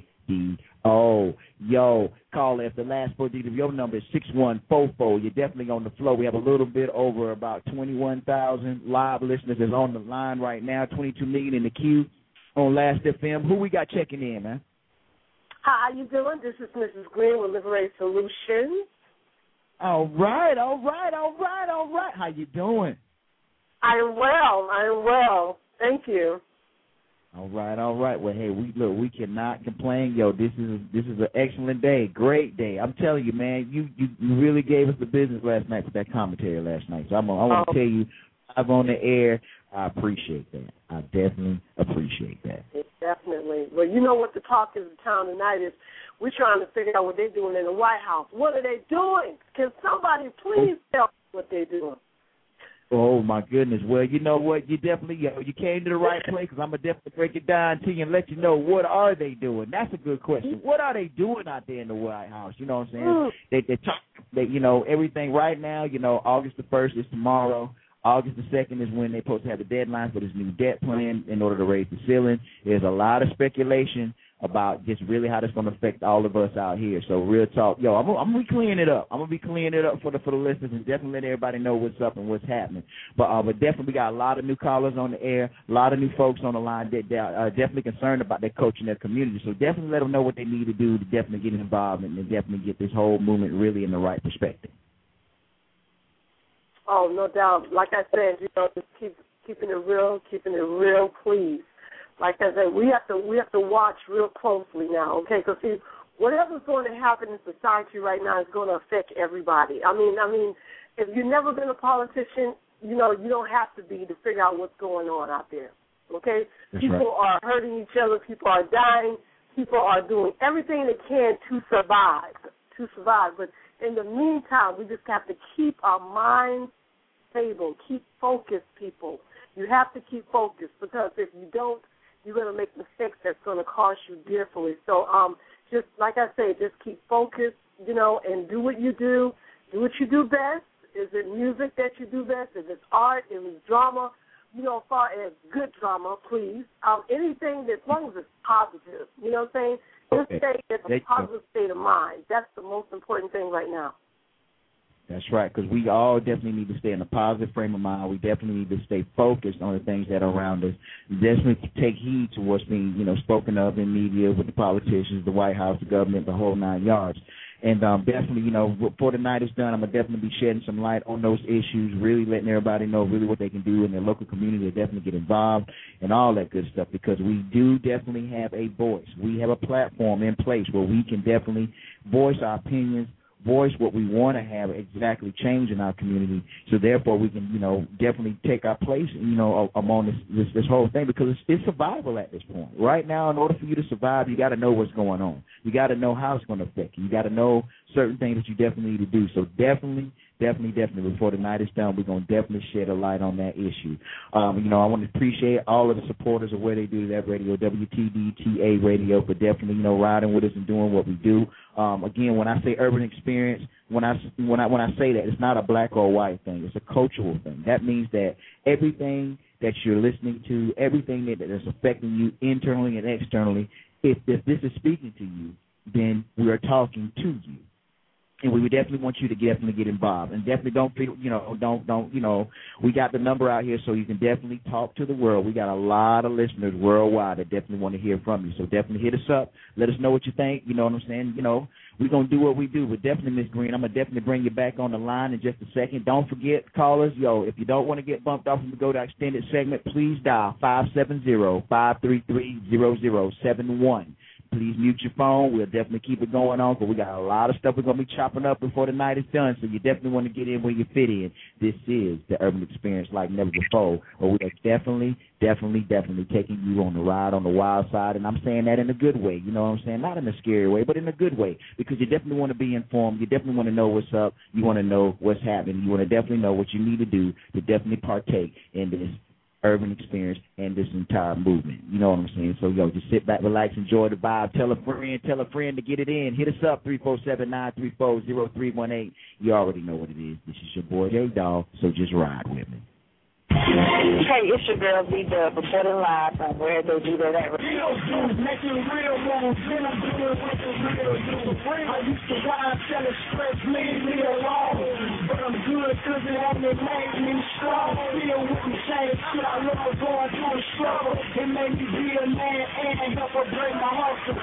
Radio. Yo, call if the last 4 digits of your number is 6144. You're definitely on the flow. We have a little bit over about 21,000 live listeners that's on the line right now, 22 million in the queue on Last FM. Who we got checking in, man? Hi, how you doing? This is Mrs. Green with Liberate Solutions. All right. How you doing? I am well. Thank you. All right. Well, hey, we cannot complain. Yo, this is an excellent day, great day. I'm telling you, man, you really gave us the business last night with that commentary last night. So I want to tell you, I'm on the air. I appreciate that. I definitely appreciate that. Definitely. Well, you know what the talk is in town tonight is we're trying to figure out what they're doing in the White House. What are they doing? Can somebody please tell us what they're doing? Oh, my goodness. Well, you know what? You definitely, you came to the right place, because I'm going to definitely break it down to you and let you know what are they doing. That's a good question. What are they doing out there in the White House? You know what I'm saying? They talk, everything right now, August the 1st is tomorrow. August the 2nd is when they're supposed to have the deadline for this new debt plan in order to raise the ceiling. There's a lot of speculation about just really how that's going to affect all of us out here. So real talk, I'm going to be clearing it up. I'm going to be clearing it up for the listeners and definitely let everybody know what's up and what's happening. But definitely we got a lot of new callers on the air, a lot of new folks on the line that are definitely concerned about their coach and their community. So definitely let them know what they need to do to definitely get involved and definitely get this whole movement really in the right perspective. Oh, no doubt. Like I said, just keeping it real, please. Like I said, we have to watch real closely now, okay? Because see, whatever's going to happen in society right now is going to affect everybody. I mean, if you've never been a politician, you don't have to be to figure out what's going on out there, okay? That's people right. are hurting each other. People are dying. People are doing everything they can to survive. But in the meantime, we just have to keep our minds stable, keep focused, people. You have to keep focused, because if you don't, you're going to make mistakes that's going to cost you dearly. So just like I say, just keep focused, and do what you do. Do what you do best. Is it music that you do best? Is it art? Is it drama? As far as good drama, please. Anything, as long as it's positive. You know what I'm saying? Just stay in a positive state of mind. That's the most important thing right now. That's right, because we all definitely need to stay in a positive frame of mind. We definitely need to stay focused on the things that are around us. Definitely take heed to what's being, spoken of in media with the politicians, the White House, the government, the whole 9 yards. And definitely, before the night is done, I'm going to definitely be shedding some light on those issues, really letting everybody know really what they can do in their local community to definitely get involved and all that good stuff, because we do definitely have a voice. We have a platform in place where we can definitely voice our opinions, voice what we want to have exactly change in our community, so therefore we can, definitely take our place, among this whole thing, because it's survival at this point. Right now, in order for you to survive, you got to know what's going on. You got to know how it's going to affect you. You got to know certain things that you definitely need to do. So definitely definitely, before the night is done, we're going to definitely shed a light on that issue. I want to appreciate all of the supporters of Where They Do That Radio, WTDTA Radio, for definitely, riding with us and doing what we do. Again, when I say urban experience, when I say that, it's not a black or white thing. It's a cultural thing. That means that everything that you're listening to, everything that is affecting you internally and externally, if this is speaking to you, then we are talking to you. And we would definitely want you to definitely get involved. And definitely don't feel, we got the number out here so you can definitely talk to the world. We got a lot of listeners worldwide that definitely want to hear from you. So definitely hit us up. Let us know what you think. You know what I'm saying? We're going to do what we do. But definitely, Ms. Green, I'm going to definitely bring you back on the line in just a second. Don't forget, callers, if you don't want to get bumped off and go to our extended segment, please dial 570-533-0071. Please mute your phone. We'll definitely keep it going on because we got a lot of stuff we're going to be chopping up before the night is done, so you definitely want to get in where you fit in. This is the Urban Experience like never before, but we are definitely taking you on the ride on the wild side, and I'm saying that in a good way, you know what I'm saying? Not in a scary way, but in a good way, because you definitely want to be informed. You definitely want to know what's up. You want to know what's happening. You want to definitely know what you need to do to definitely partake in this urban experience and this entire movement. You know what I'm saying? So, just sit back, relax, enjoy the vibe. Tell a friend to get it in. Hit us up, 347-934-0318. You already know what it is. This is your boy, J-Dog, so just ride with me. Hey, it's your girl, B-Dub, reporting live from Where They Do That Radio. Real dudes making real moves, then I'm doing what the real do. I used to ride, sell express, leave me alone. But I'm good because it only made me strong. Still wouldn't change shit, I love going through the struggle. It made me be a man and help her bring my hustle.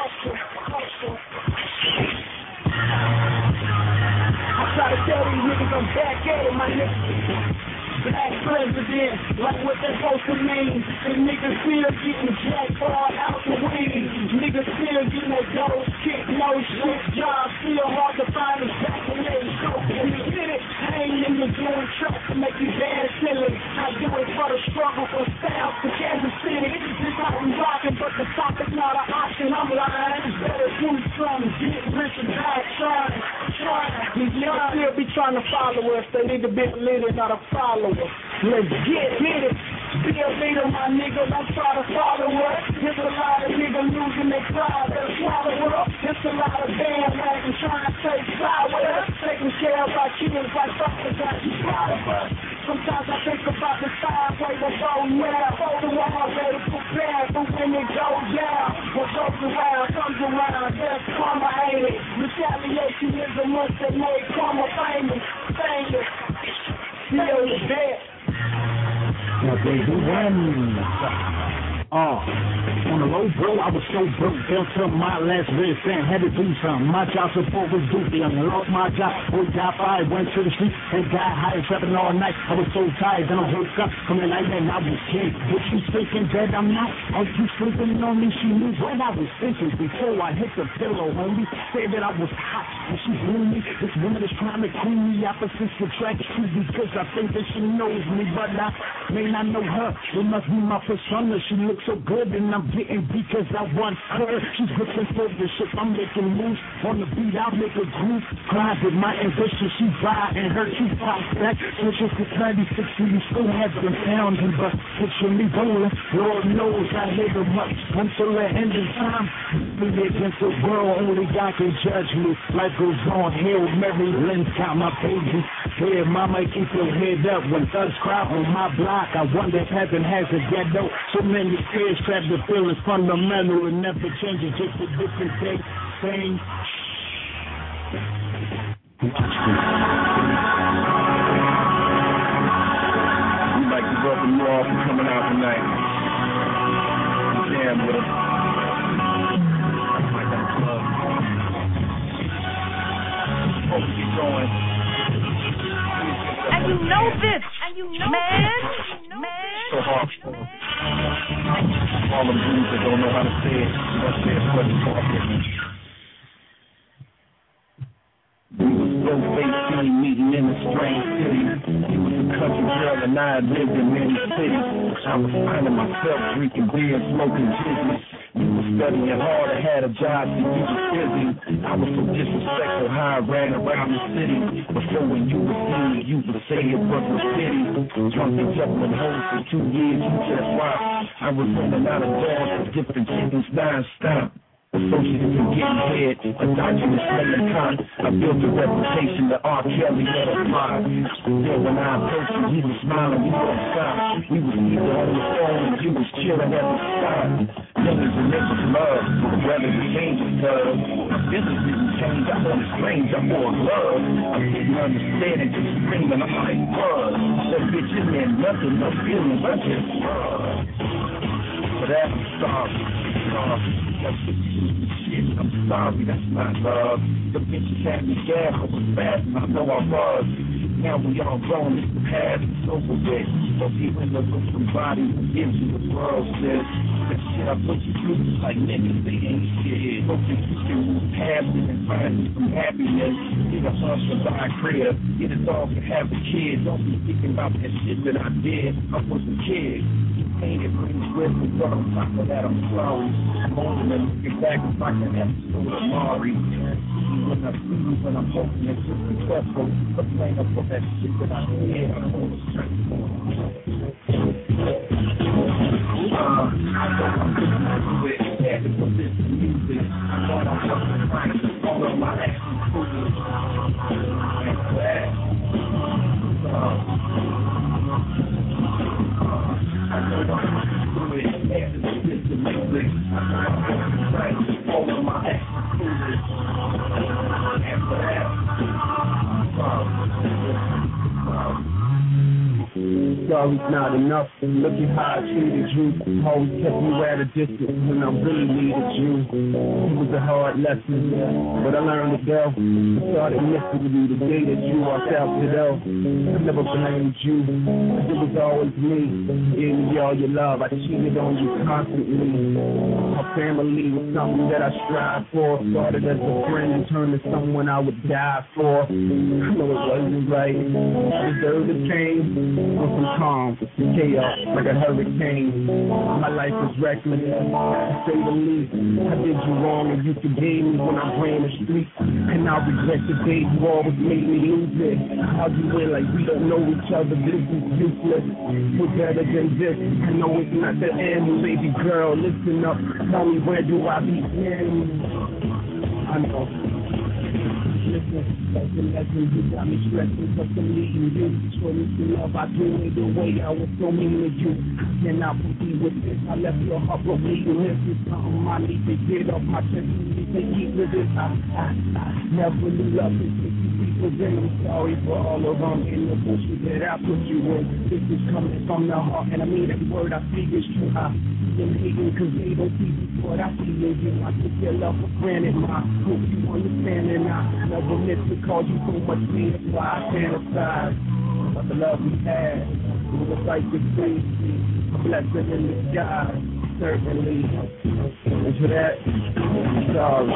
I try to tell these niggas I'm back at it, my niggas. Black president, like what that supposed to mean. And niggas still getting jacked all out the weed. Niggas still getting their doors kicked, no shit. Jobs still hard to find us back in their show. And you get it, I ain't in the doing tracks to make you dance silly. I do it for the struggle for South to Kansas City. This how we rockin', but the topic's not an option. I'm lying. Better do something, get rich and die trying. These niggas still be trying to follow us. They need to be a leader, not a follower. Let's get it. Be a leader, my nigga. Don't try to follow us. There's a lot of niggas losing their pride. They'll swallow up. There's a lot of bandwagon trying to take side with us. Taking care of our kids like something got you proud of us. Sometimes I think about the sideways that go now. Hold the wall, ready to prepare for when it goes down. What goes around comes around. That's karma, ain't it? Retaliation is a must that made karma famous. Still is dead. What they do on the low, bro, I was so broke. Fell to my last rib saying had to do something. My job support was goofy. I lost my job. Boy, got fired, went to the street and got high, trapping all night. I was so tired, then I woke up from the night and I was scared. What you thinking that I'm not? Are you sleeping on me? She knew what I was thinking before I hit the pillow, homie. Said that I was hot and she blew me. This woman is trying to cool me. Opposites attract true because I think that she knows me, but I may not know her. It must be my persona. She looks so good and I'm getting because I want her. She's looking for the shit. I'm making moves on the beat. I'll make a groove. Cries with my ambition. She ride and her two pops back. Switches to 96. You still have them pounding, but picture me rolling. Lord knows I hit them up until the end of time. Me against the world, only God can judge me. Life goes on. Hail Mary, Lynn, count my pages. Hey, mama, keep your head up when thugs cry on my block. I wonder if heaven has a ghetto. So many tears trap the feelings fundamental. It never changes, just a different day. Same. We'd like to welcome you all for coming out tonight. Jam with us. Keep going. And you know this, man. So hard. All them dudes that don't know how to say it, must say it what it's talking. We was both 18, meeting in a strange city. You was a country girl and I lived in many cities. I was finding myself drinking beer, smoking jizzy. You was studying hard, I had a job, so you was busy. I was so disrespectful, how I ran around the city. Before when you was me, you would say it was a city. Drunk and juggling hoes for 2 years, you just watch. I was running out of doors for different chickens non-stop. Associated with getting head, a document smelling con. I built a reputation that R. Kelly let us fly. Then when I approached you, he was smiling, we were stop. We was either on the phone and you was chilling at the spot. Niggas and niggas love, whether it changes love. My business didn't change, I'm on the strange, I'm more love. I didn't understand it, just screaming, I'm like, buzz. That bitch in there, nothing, no feelings, I just buzz. But that's sorry, shit, I'm sorry, that's not love. The bitch had me gas, I was fast, and I know I was. Now we all grown, it's the past, it's over with. Don't even look for somebody who gives you the world, sis. That shit I put you through, like niggas, they ain't shit. Don't think you can move past it and find you some happiness. Get a hustle, buy a crib, get a dog and have a kid. Don't be thinking about that shit that I did, I was a kid. Ain't it brings with me, but on top of that, I'm sorry. I'm only looking back if I can episode of Mari. When I see you, when I'm hoping it's just successful, but playing up for that shit that I did, I'm on the strength for it. I know I'm looking at you with had to put this to music. I know I'm fucking trying to all of my actions foolish. And glad. I know I'm doing it, had to put this to music. I know I'm fucking trying to all of my actions foolish. And glad. Sorry's not enough. Look at how I treated you. Always kept you at a distance when I really needed you. It was a hard lesson, but I learned to go. I started missing you the day that you walked out the door. I never blamed you. It was always me. Gave me all your love. I cheated on you constantly. My family was something that I strived for. Started as a friend and turned to someone I would die for. I know it wasn't right. I deserved the pain. With some calm, chaos, like a hurricane. My life was reckless, to say the least. I did you wrong and you forgave me when I ran the streets. And I regret the day you always made me lose it. How you went like we don't know each other, this is useless. We're better than this, I know it's not the end. Baby girl, listen up, tell me where do I begin? I know. Listen, like the legend, you got me stressing, cause I'm leading you. Show me some love, I do it the way I was so mean to you. Cannot proceed with this, I left your heart bleeding. This is something I need to get off my chest. You need to keep with this. I never knew love is 50 people, then I'm sorry for all of them in the bullshit that I put you in. This is coming from the heart, and I mean every word I speak is true. I been hating cause they don't see what I see in you. I took your love for granted, I hope you understand it now. Never miss to cause you so much pain, that's why I fantasize about the love we had. It was like the crazy, a blessing in disguise, certainly. And for that, sorry.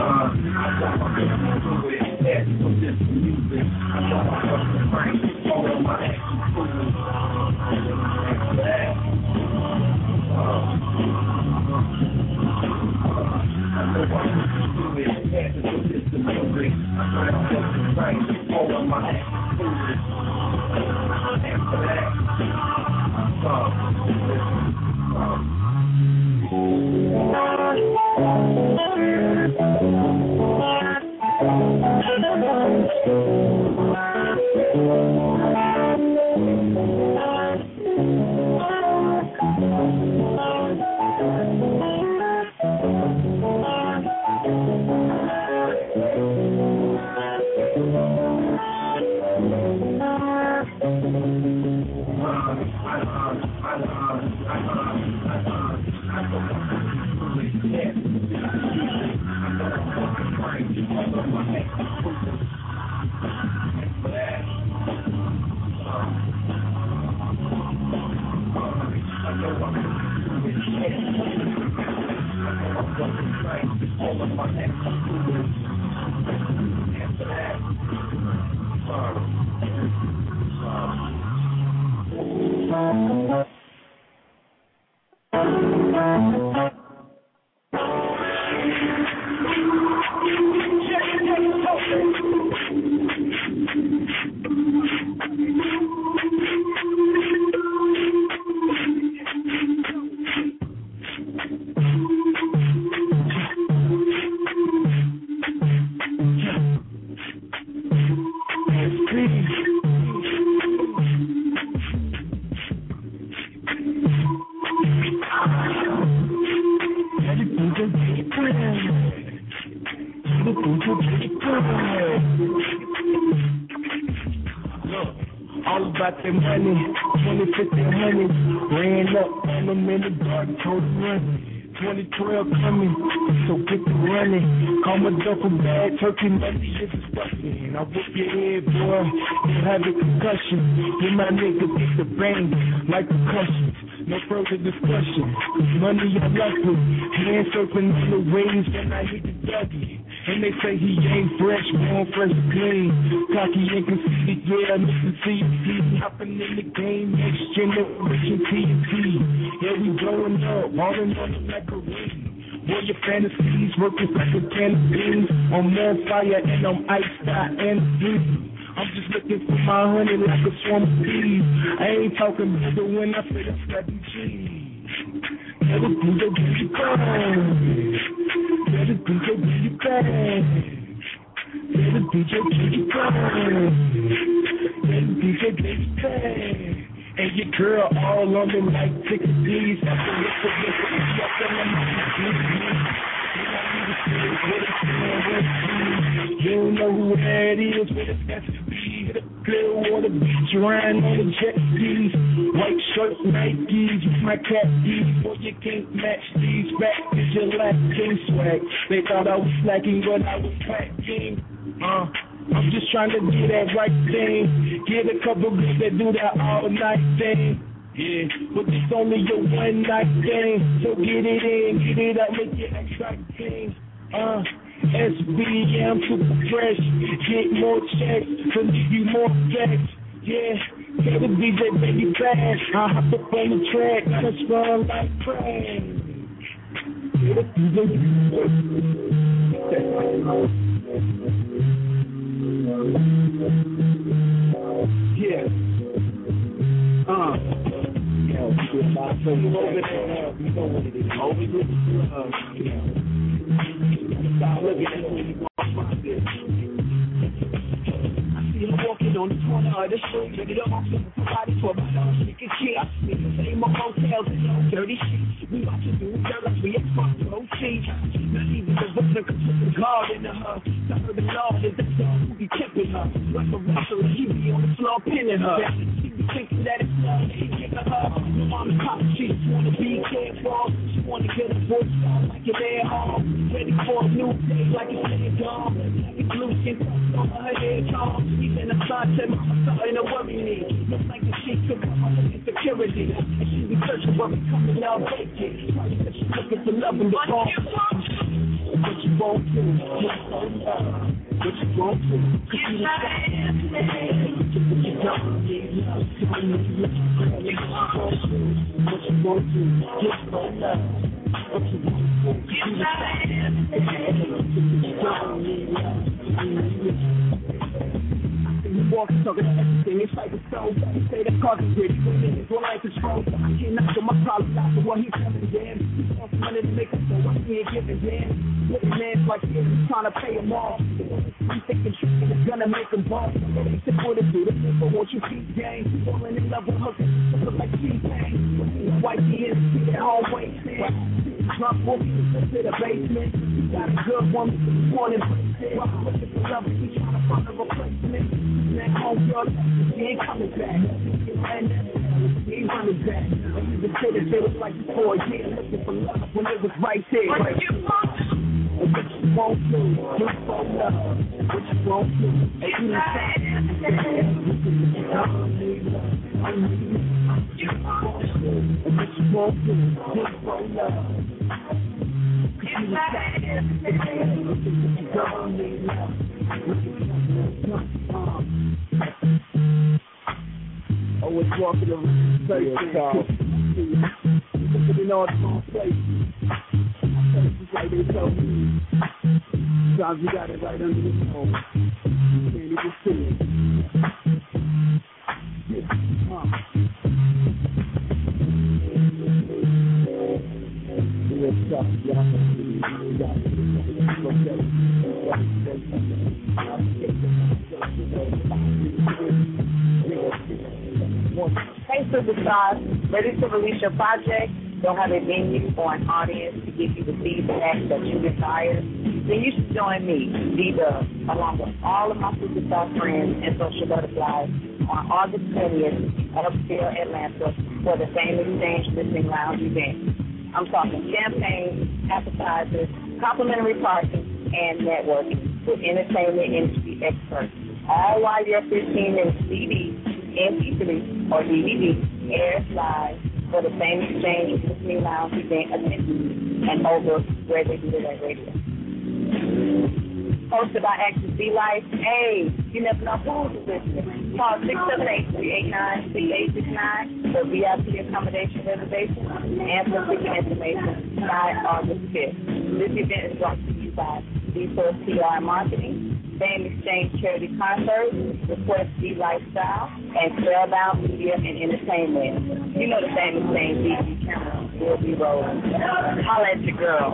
Had to put this to music. I know I'm fucking right, all of my actions foolish. And for that, I know I'm do it, had to put this to music. I know I'm fucking right, all of my actions foolish. And for that, All about that money, 20, 50, 100. Ran up on them in the dark, told them run. 2012 coming, so get to running. Call my duffel bag, turkey money is disgusting. I whip your head, boy, you have a concussion. Then my nigga get the bang like concussions. No further discussion. Money I'm left with, hand surfing on the waves when I hit the Dougie. And they say he ain't fresh, born fresh and clean. Cocky and conceited, yeah, Mr. CP. Hopping in the game, next generation TNT. Yeah, we blowing up, balling on them like a ring. Boy, your fantasies working like a can of beans. I'm on fire and I'm iced out and blue. I'm just looking for my honey like a swarm of bees. I ain't talking about when I say I'm slapping cheese. Let it do your booty bang. Let it do your booty bang. Let it do your booty bang. Let it do your booty bang. And your girl all on me like 6 D's. You don't know who that is, but it's got to be. Hit a clear water beach, riding on the jet skis. White shirt, Nikes, with my cat D's. Boy, you can't match these. Back to your Latin swag. They thought I was slacking, but I was packing. I'm just trying to do that right thing. Get a couple girls that do that all night thing. Yeah, but it's only a one night thing. So get it in, get it up, make it exciting. SB, yeah, I'm super fresh. Get more checks, so leave you more sex. Yeah, tell the DJ, baby, fast. I hop up on the track, touch run like train. Yeah. Yo, over there, you know what it is. Over there, stop looking at me, you walk my bitch. I see him walking on the corner of the street, ready to walk to somebody for my dog. She can cheer. I see the same old hotels and no dirty shit. We about to do dirt like we expect to OT. Not even the victim could put the guard into her. I heard the law is the dog who be tipping her. Like a wrestler, he be on the floor pinning her. She be thinking that it's love, he giving her. No mama cop, she just wanna be careful. She wanna get a voice out like you're there home. Ready for a new day like it's dead gone. Like it's blue skin tucked on her head calm. She's in the sun, said mama starting to worry me. Looks like the sheet could come up with insecurity. And she be searching for me coming out vacant. Probably said she's looking for love in the fall. What you won't do, what you won't do, cause you the what you don't need love, what you won't do, just no love, what you won't do, cause you the don't need love, you walk talking everything, it's like a stove. He say that cause is rich, but niggas don't like control. I can't knock on my problem out for what he's telling them. He wants money to make him so I can't give a damn. Little man's like this, he's trying to pay him off. He's thinking trick and it's gonna make him boss. They simple to do the people want you keep gang. Falling in love with hookers, look like T-Pain. White is at home waiting. Drunk wolf, to the basement. You got a good woman, one embrace it. I'm looking for love, he's trying to find a replacement. That home girl, he ain't coming back. He ain't running back. And you just say that they was like before, yeah, looking for love when it was right there. What you want? What you won't do, just for love. What you won't do, and you what you won't do, just for love. Always walking around the place, looking all the wrong places. Just like they tell me. Sometimes you got it right under the nose. You can't even see it. Hey, Superstars, ready to release your project? don't have a venue or an audience to give you the feedback that you desire, then you should join me, D-Dub, along with all of my superstar friends and social butterflies on August 20th in upscale Atlanta for the Fame Exchange Listening Lounge event. I'm talking champagne, appetizers, complimentary parking, and networking with entertainment industry experts. All while your 15-minute CD, MP3, or DVD airs live for the Fame Exchange Listening Lounge event attendees and over where they do it at radio. Hosted by Access B Life. Hey, you never know who's listening. Call 678-389-6869 for VIP accommodation reservation and for ticket information by August 5th. This event is brought to you by D4 PR Marketing, Fame Exchange Charity Concert, Request B Lifestyle, and Spellbound Media and Entertainment. You know the Fame Exchange DVD camera will be rolling. Holla at your girl.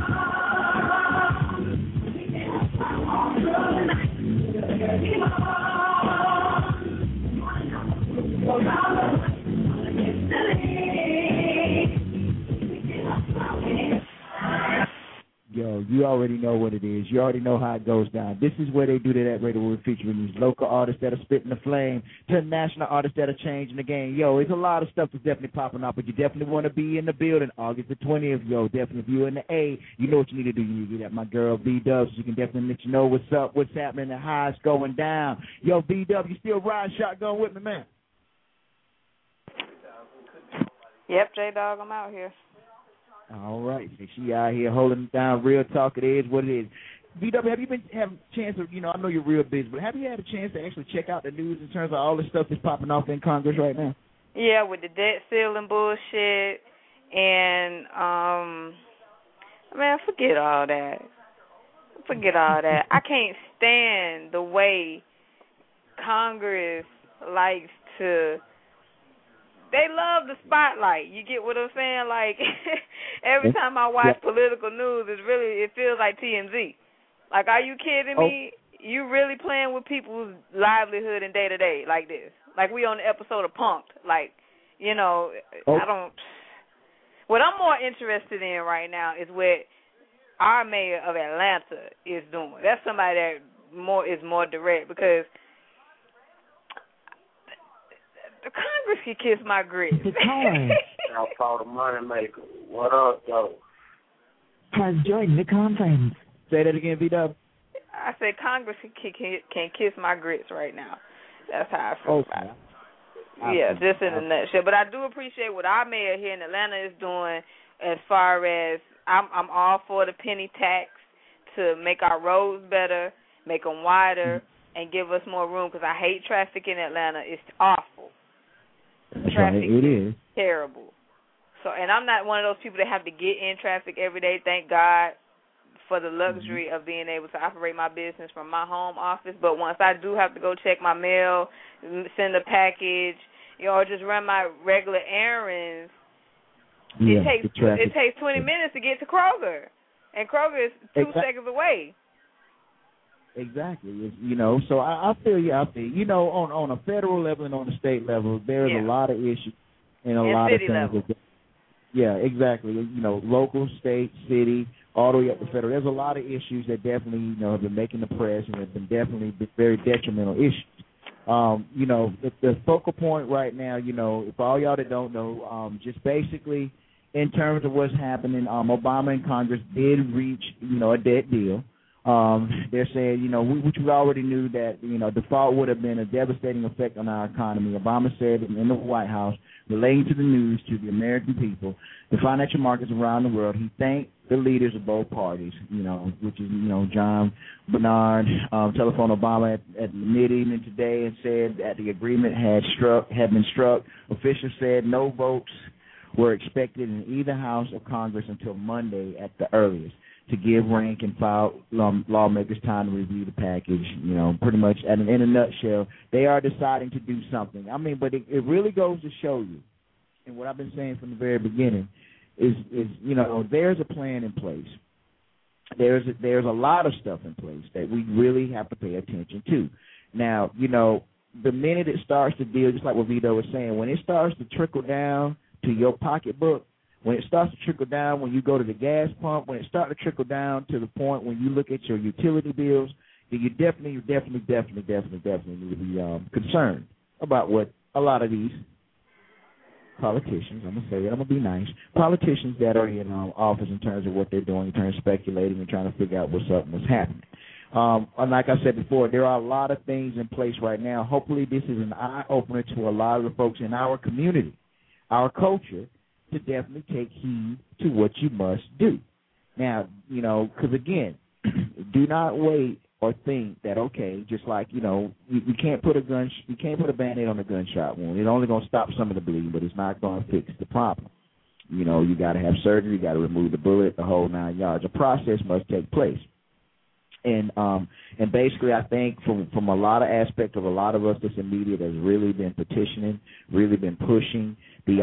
Yo, you already know what it is. You already know how it goes down. This is where they do that radio. We're featuring these local artists that are spitting the flame to national artists that are changing the game. Yo, it's a lot of stuff that's definitely popping up, but you definitely want to be in the building August the 20th. Yo, definitely if you're in the A, you know what you need to do. You need to get at my girl B-Dub so she can definitely let you know what's up, what's happening, and how it's going down. Yo, B-Dub, you still riding shotgun with me, man? Yep, J-Dog, I'm out here. All right. So she out here holding it down. Real talk, it is what it is. VW, have you been having a chance of, I know you're real busy, but have you had a chance to actually check out the news in terms of all the stuff that's popping off in Congress right now? Yeah, with the debt ceiling bullshit and, man, forget all that. Forget all that. I can't stand the way Congress likes to... They love the spotlight. You get what I'm saying? Like, every time I watch political news, it feels like TMZ. Like, are you kidding me? You really playing with people's livelihood and day-to-day like this. Like, we on the episode of Punk'd. Like, I don't... What I'm more interested in right now is what our mayor of Atlanta is doing. That's somebody that is more direct because... The Congress can kiss my grits. I'll call the money maker. What up, though? Has joined the conference. Say that again, V-Dub. I said Congress can kiss my grits right now. That's how I feel about it. Yeah, just in a nutshell. But I do appreciate what our mayor here in Atlanta is doing as far as I'm all for the penny tax to make our roads better, make them wider, and give us more room because I hate traffic in Atlanta. It's awful. Traffic is terrible. So, and I'm not one of those people that have to get in traffic every day. Thank God for the luxury of being able to operate my business from my home office. But once I do have to go check my mail, send a package, or just run my regular errands, it takes 20 minutes to get to Kroger, and Kroger is 2 seconds away. Exactly. So I feel you out there. On a federal level and on a state level, there's a lot of issues and a lot of things. Yeah, exactly. Local, state, city, all the way up to federal. There's a lot of issues that definitely, have been making the press and have been definitely very detrimental issues. The focal point right now, if all y'all that don't know, just basically in terms of what's happening, Obama and Congress did reach, a debt deal. They're saying, which we already knew that, default would have been a devastating effect on our economy. Obama said in the White House, relating to the news to the American people, the financial markets around the world, he thanked the leaders of both parties, which is, John Bernard, telephoned Obama at mid-evening today and said that the agreement had been struck. Officials said no votes were expected in either house of Congress until Monday at the earliest, to give rank and file lawmakers time to review the package. Pretty much in a nutshell, they are deciding to do something. But it really goes to show you, and what I've been saying from the very beginning is there's a plan in place. There's a lot of stuff in place that we really have to pay attention to. Now, the minute it starts to deal, just like what Vito was saying, when it starts to trickle down to your pocketbook, when it starts to trickle down, when you go to the gas pump, when it starts to trickle down to the point when you look at your utility bills, then you definitely need to be concerned about what a lot of these politicians, I'm going to say it, I'm going to be nice, politicians that are in office in terms of what they're doing, in terms of speculating and trying to figure out what's up and what's happening. And like I said before, there are a lot of things in place right now. Hopefully this is an eye-opener to a lot of the folks in our community, our culture, to definitely take heed to what you must do. Now, you know, because, again, do not wait or think that, okay, just like, you know, you can't put a Band-Aid on a gunshot wound. It's only going to stop some of the bleeding, but it's not going to fix the problem. You know, you got to have surgery, you got to remove the bullet, the whole 9 yards. A process must take place. And basically, I think from a lot of aspects of a lot of us that's in media that's really been petitioning, really been pushing the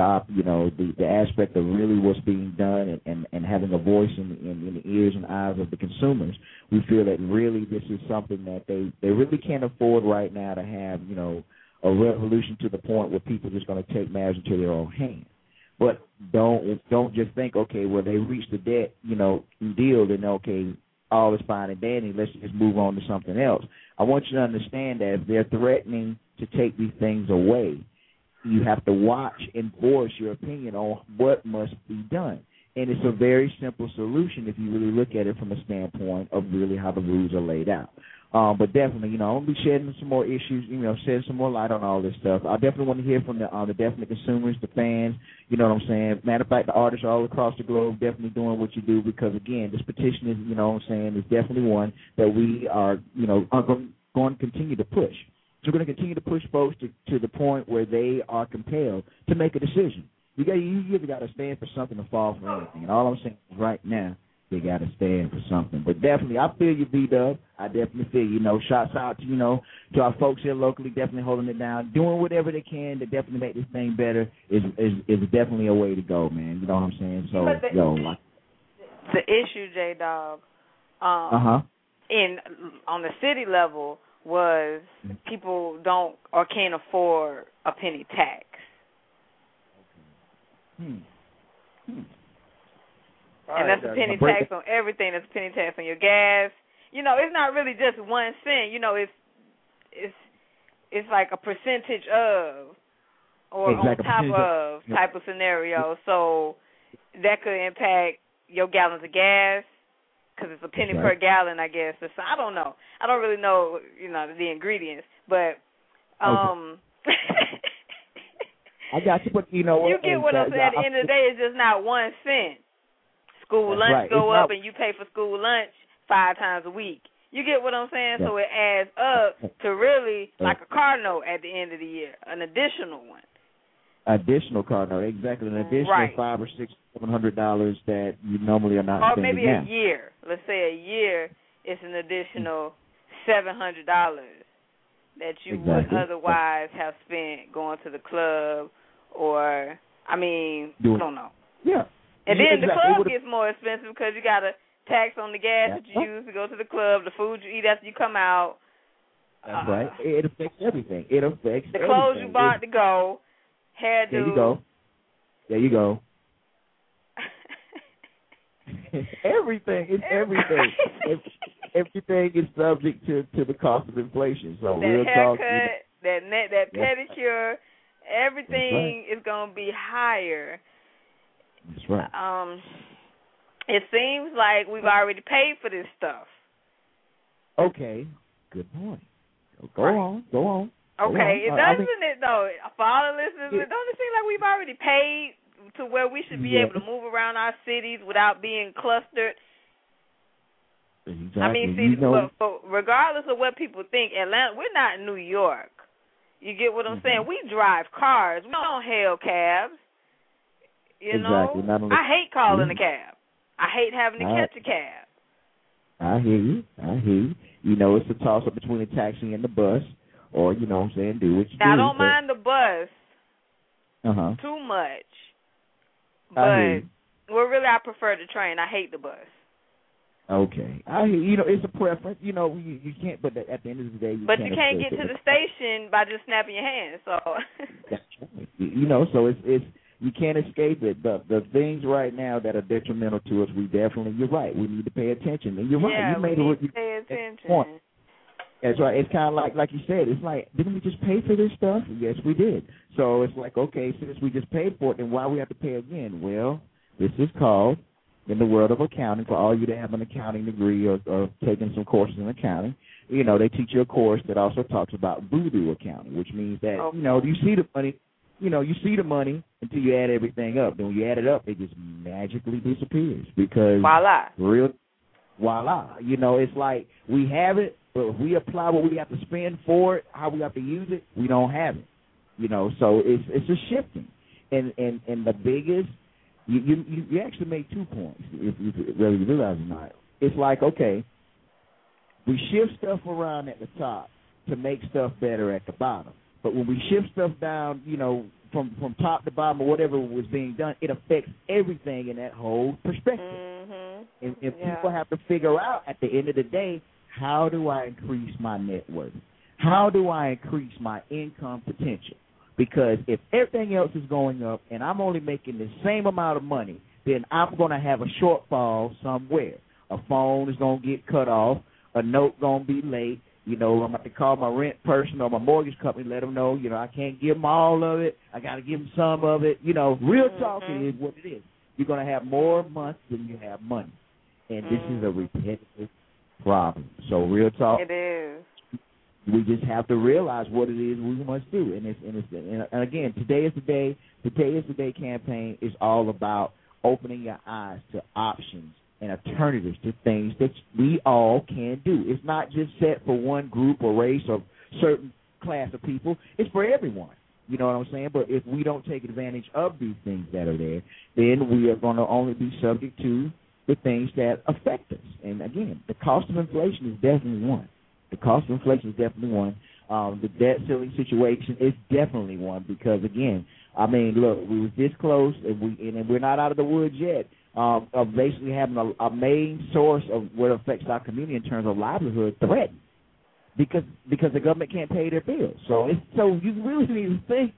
aspect of really what's being done and having a voice in the ears and eyes of the consumers, we feel that really this is something that they really can't afford right now to have, you know, a revolution to the point where people are just going to take matters into their own hands. But don't just think, okay, well, they reached the debt, you know, deal, then okay, all is fine and dandy, let's just move on to something else. I want you to understand that if they're threatening to take these things away, you have to watch and voice your opinion on what must be done. And it's a very simple solution if you really look at it from a standpoint of really how the rules are laid out. But definitely, you know, I'm going to be shedding some more issues, you know, shedding some more light on all this stuff. I definitely want to hear from the definite consumers, the fans, you know what I'm saying. Matter of fact, the artists all across the globe definitely doing what you do because, again, this petition is, you know what I'm saying, is definitely one that we are, you know, are going to continue to push. So we're going to continue to push folks to the point where they are compelled to make a decision. You either got to stand for something or fall for anything. And all I'm saying is right now, they got to stand for something. But definitely, I feel you, B-Dub. I definitely feel you. Know, shouts out to, you know, to our folks here locally, definitely holding it down, doing whatever they can to definitely make this thing better is definitely a way to go, man. You know what I'm saying? So, the issue, J-Dog, on the city level was people don't or can't afford a penny tax. And that's a penny tax on everything. That's a penny tax on your gas. You know, it's not really just 1 cent. You know, it's like a percentage of or on top of type of scenario. So that could impact your gallons of gas because it's a penny per gallon, I guess. So I don't know. I don't really know, you know, the ingredients. But I got you, but you know what? You get what I'm saying. At the end of the day, it's just not 1 cent. School lunch go up and you pay for school lunch 5 times a week. You get what I'm saying? Yeah. So it adds up to really like a car note at the end of the year, an additional one. Additional car note, exactly. An additional $500 or $700 that you normally are not spending. Or maybe a year. Let's say a year, it's an additional $700 that you would otherwise have spent going to the club or, I mean, I don't know. Yeah. And then the club gets more expensive because you got a tax on the gas that you use to go to the club, the food you eat after you come out. That's right. It affects everything. It affects the clothes you bought to go, hairdo. There you go. There you go. Everything. It's everything. Everything is subject to the cost of inflation. So that haircut, that pedicure, everything is going to be higher. That's right. It seems like we've already paid for this stuff. Okay. Good point. Go on. Okay. Doesn't it, though? For all the listeners, doesn't it seem like we've already paid to where we should be able to move around our cities without being clustered? Exactly. I mean, see, regardless of what people think, Atlanta, we're not New York. You get what I'm saying? We drive cars. We don't hail cabs. You know? I hate calling a cab. I hate having to catch a cab. I hear you. You know, it's a toss-up between a taxi and the bus, or, you know what I'm saying, do what you do. I don't mind the bus too much. But, I prefer the train. I hate the bus. Okay. I hear you. Know, it's a preference. You know, you can't, but at the end of the day, you can't get to the station by just snapping your hands, so. That's right. You know, so it's You can't escape it. The things right now that are detrimental to us, you're right. We need to pay attention. And you're right. You made we need to pay attention. Point. That's right. It's kind of like you said. It's like, didn't we just pay for this stuff? Yes, we did. So it's like, okay, since we just paid for it, then why we have to pay again? Well, this is called, in the world of accounting, for all you that have an accounting degree or taking some courses in accounting, they teach you a course that also talks about voodoo accounting, which means that, you see the money, you see the money until you add everything up. Then when you add it up, it just magically disappears because voila. It's like we have it, but if we apply what we have to spend for it, how we have to use it, we don't have it. So it's a shifting. And the biggest, you actually made 2 points, if you really realize it or not. It's like, okay, we shift stuff around at the top to make stuff better at the bottom. But when we shift stuff down, from top to bottom or whatever was being done, it affects everything in that whole perspective. Mm-hmm. And people have to figure out at the end of the day, how do I increase my net worth? How do I increase my income potential? Because if everything else is going up and I'm only making the same amount of money, then I'm going to have a shortfall somewhere. A phone is going to get cut off. A note going to be late. I'm going to call my rent person or my mortgage company, let them know, I can't give them all of it. I got to give them some of it. Real talk is what it is. You're going to have more months than you have money. And this is a repetitive problem. So real talk. It is. We just have to realize what it is we must do. And again, Today is the Day. Today is the Day campaign is all about opening your eyes to options and alternatives to things that we all can do. It's not just set for one group or race or certain class of people. It's for everyone. You know what I'm saying? But if we don't take advantage of these things that are there, then we are going to only be subject to the things that affect us. And, again, the cost of inflation is definitely one. The cost of inflation is definitely one. The debt ceiling situation is definitely one because, again, look, we was this close, and we're not out of the woods yet. Of basically having a main source of what affects our community in terms of livelihood threatened because the government can't pay their bills. So you really need to think,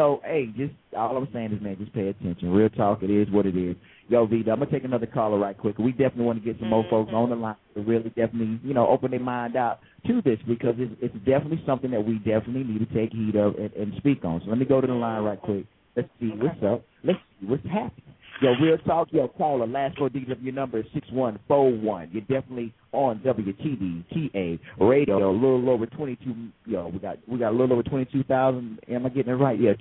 just all I'm saying is, man, just pay attention. Real talk, it is what it is. Yo, Vida, I'm going to take another caller right quick. We definitely want to get some more folks on the line to really definitely, open their mind out to this because it's definitely something that we definitely need to take heed of and speak on. So let me go to the line right quick. Let's see what's up. Let's see what's happening. Yo, Real Talk, caller, last 4 digits of your number is 6141. You're definitely on WTDTA radio. A little over 22. We got a little over 22,000. Am I getting it right? Yeah,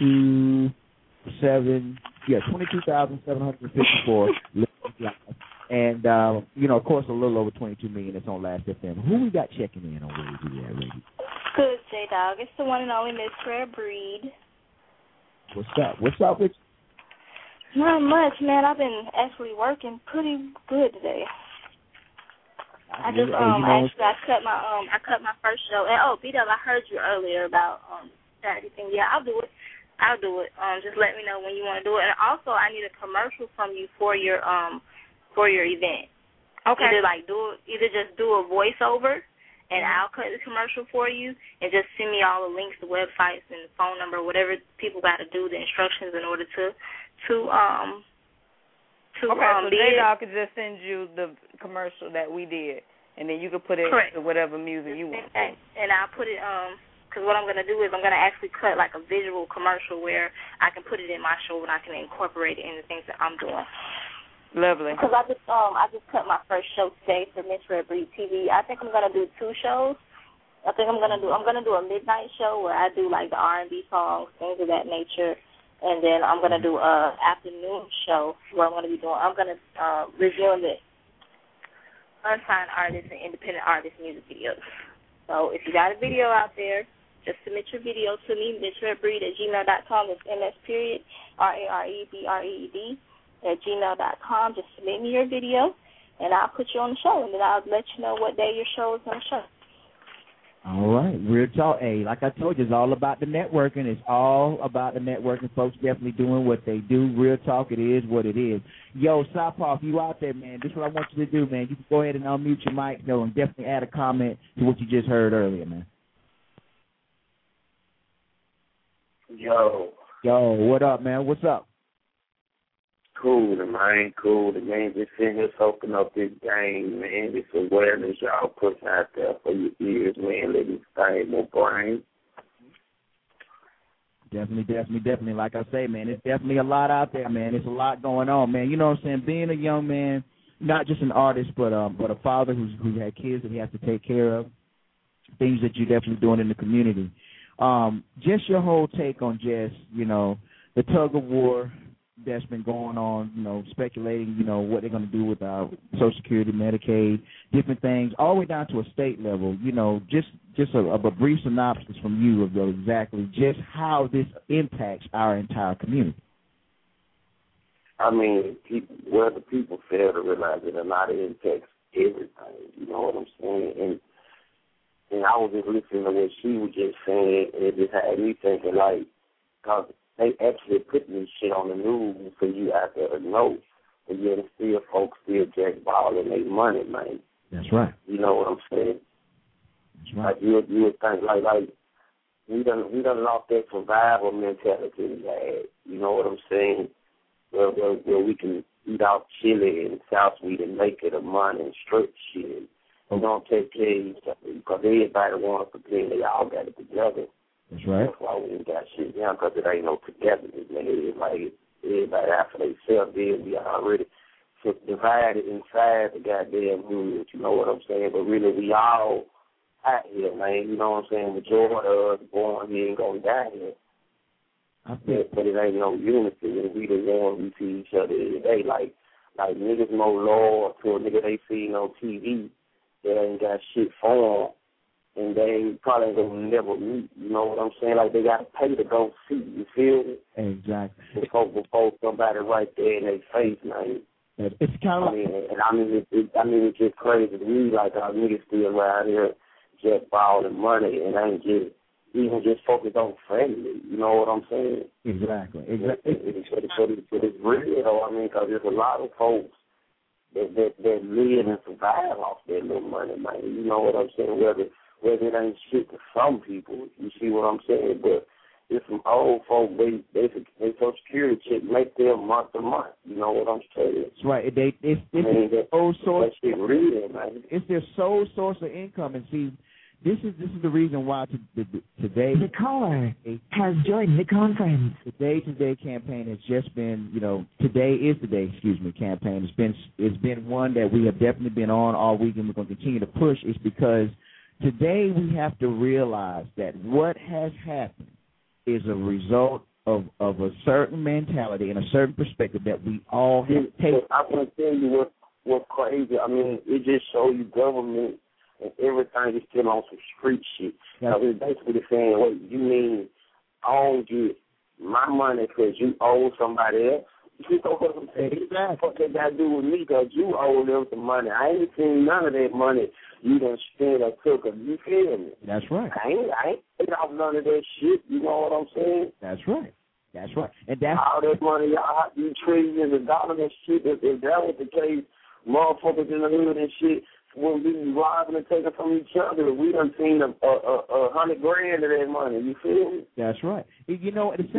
22,754. And of course, a little over 22 million. That's on Last FM. Who we got checking in on Radio? Good, J-Dog. It's the one and only Miss Rare Breed. What's up? What's up with you? Not much, man. I've been actually working pretty good today. I cut my first show. And B-Dub, I heard you earlier about Saturday thing. Yeah, I'll do it. Just let me know when you want to do it. And also, I need a commercial from you for your event. Okay. Either just do a voiceover, and I'll cut the commercial for you, and just send me all the links, the websites, and the phone number, whatever people got to do, the instructions in order to J-Dog could just send you the commercial that we did, and then you could put it to whatever music you want. And I'll put it because what I'm going to do is I'm going to actually cut like a visual commercial where I can put it in my show and I can incorporate it in the things that I'm doing. Lovely. Because I just cut my first show today for Miss Red Breed TV. I think I'm going to do 2 shows. I think I'm going to do a midnight show where I do like the R&B songs, things of that nature. And then I'm going to do an afternoon show where I'm going to review the unsigned artists and independent artist music videos. So if you got a video out there, just submit your video to me, MissRedBreed@gmail.com. That's MSPeriod.RAREBREED@gmail.com. Just submit me your video, and I'll put you on the show, and then I'll let you know what day your show is on the show. All right, Real Talk. Hey, like I told you, it's all about the networking. It's all about the networking. Folks definitely doing what they do. Real Talk, it is what it is. Yo, Southpaw, if you out there, man, this is what I want you to do, man. You can go ahead and unmute your mic, and definitely add a comment to what you just heard earlier, man. Yo, Yo, what up, man? What's up? Cool, man. Cool. The man just sitting here soaking up this game, man. This awareness y'all putting out there for your ears, man. Let me stay more brain. Definitely. Like I say, man, it's definitely a lot out there, man. It's a lot going on, man. You know what I'm saying? Being a young man, not just an artist, but a father who had kids that he has to take care of, things that you're definitely doing in the community. Just your whole take on just, you know, the tug of war that's been going on, you know, speculating, you know, what they're going to do with Social Security, Medicaid, different things, all the way down to a state level. You know, just a brief synopsis from you of exactly just how this impacts our entire community. I mean, the people fail to realize that a lot of it impacts everything. You know what I'm saying? And I was just listening to what she was just saying, and it just had me thinking, like, because they actually putting this shit on the news for you out there to know, but yet still folks still jackballing their money, man. That's right. You know what I'm saying? That's right. Like you would think like we done lost that survival mentality we had. You know what I'm saying? Where we can eat out chili and South Sweet and make it a money and straight shit. We don't take care of each other because everybody wants to pretend they all got it together. That's right. That's why we ain't got shit down, because it ain't no togetherness, man. Everybody after themselves, then we already divided inside the goddamn hood, you know what I'm saying? But really, we all out here, man. You know what I'm saying? Majority of us born here and gonna die here. But it ain't no unity, and we the ones we see each other every day. Like niggas more loyal to a nigga they see on TV that ain't got shit for them. And they probably ain't gonna never meet. You know what I'm saying? Like they gotta pay to go see. You feel me? Exactly. Before somebody right there in their face, man. It's kind of. It's just crazy to me. Like our niggas still around here just balling money and ain't just focused on family. You know what I'm saying? Exactly. But it's real though. I mean, because there's a lot of folks that live and survive off that little money, man. You know what I'm saying? Whether it ain't shit to some people, you see what I'm saying? But there's some old folk, they Social Security check make them month to month. You know what I'm saying? That's right. It's their sole source. That shit real, man. It's their sole source of income. And see, this is the reason why today the caller has joined the conference. The Day campaign has just been, you know, today is the day, campaign. It's been one that we have definitely been on all week, and we're going to continue to push. It's because today we have to realize that what has happened is a result of a certain mentality and a certain perspective that we all have taken. I want to tell you what's crazy. I mean, it just shows you government and everything is still on some street shit. Yeah. So it's basically saying, wait, you mean I don't get my money because you owe somebody else? You know what I'm saying? Exactly. What that got to do with me because you owe them some money. I ain't seen none of that money you done spent or took them. You feel me? That's right. I ain't paid off none of that shit. You know what I'm saying? That's right. And that's all that money, y'all, you trillions of dollars and shit. If that was the case, motherfuckers in the hood and shit wouldn't be robbing and taking from each other. We done seen $100,000 of that money. You feel me? That's right. You know, it's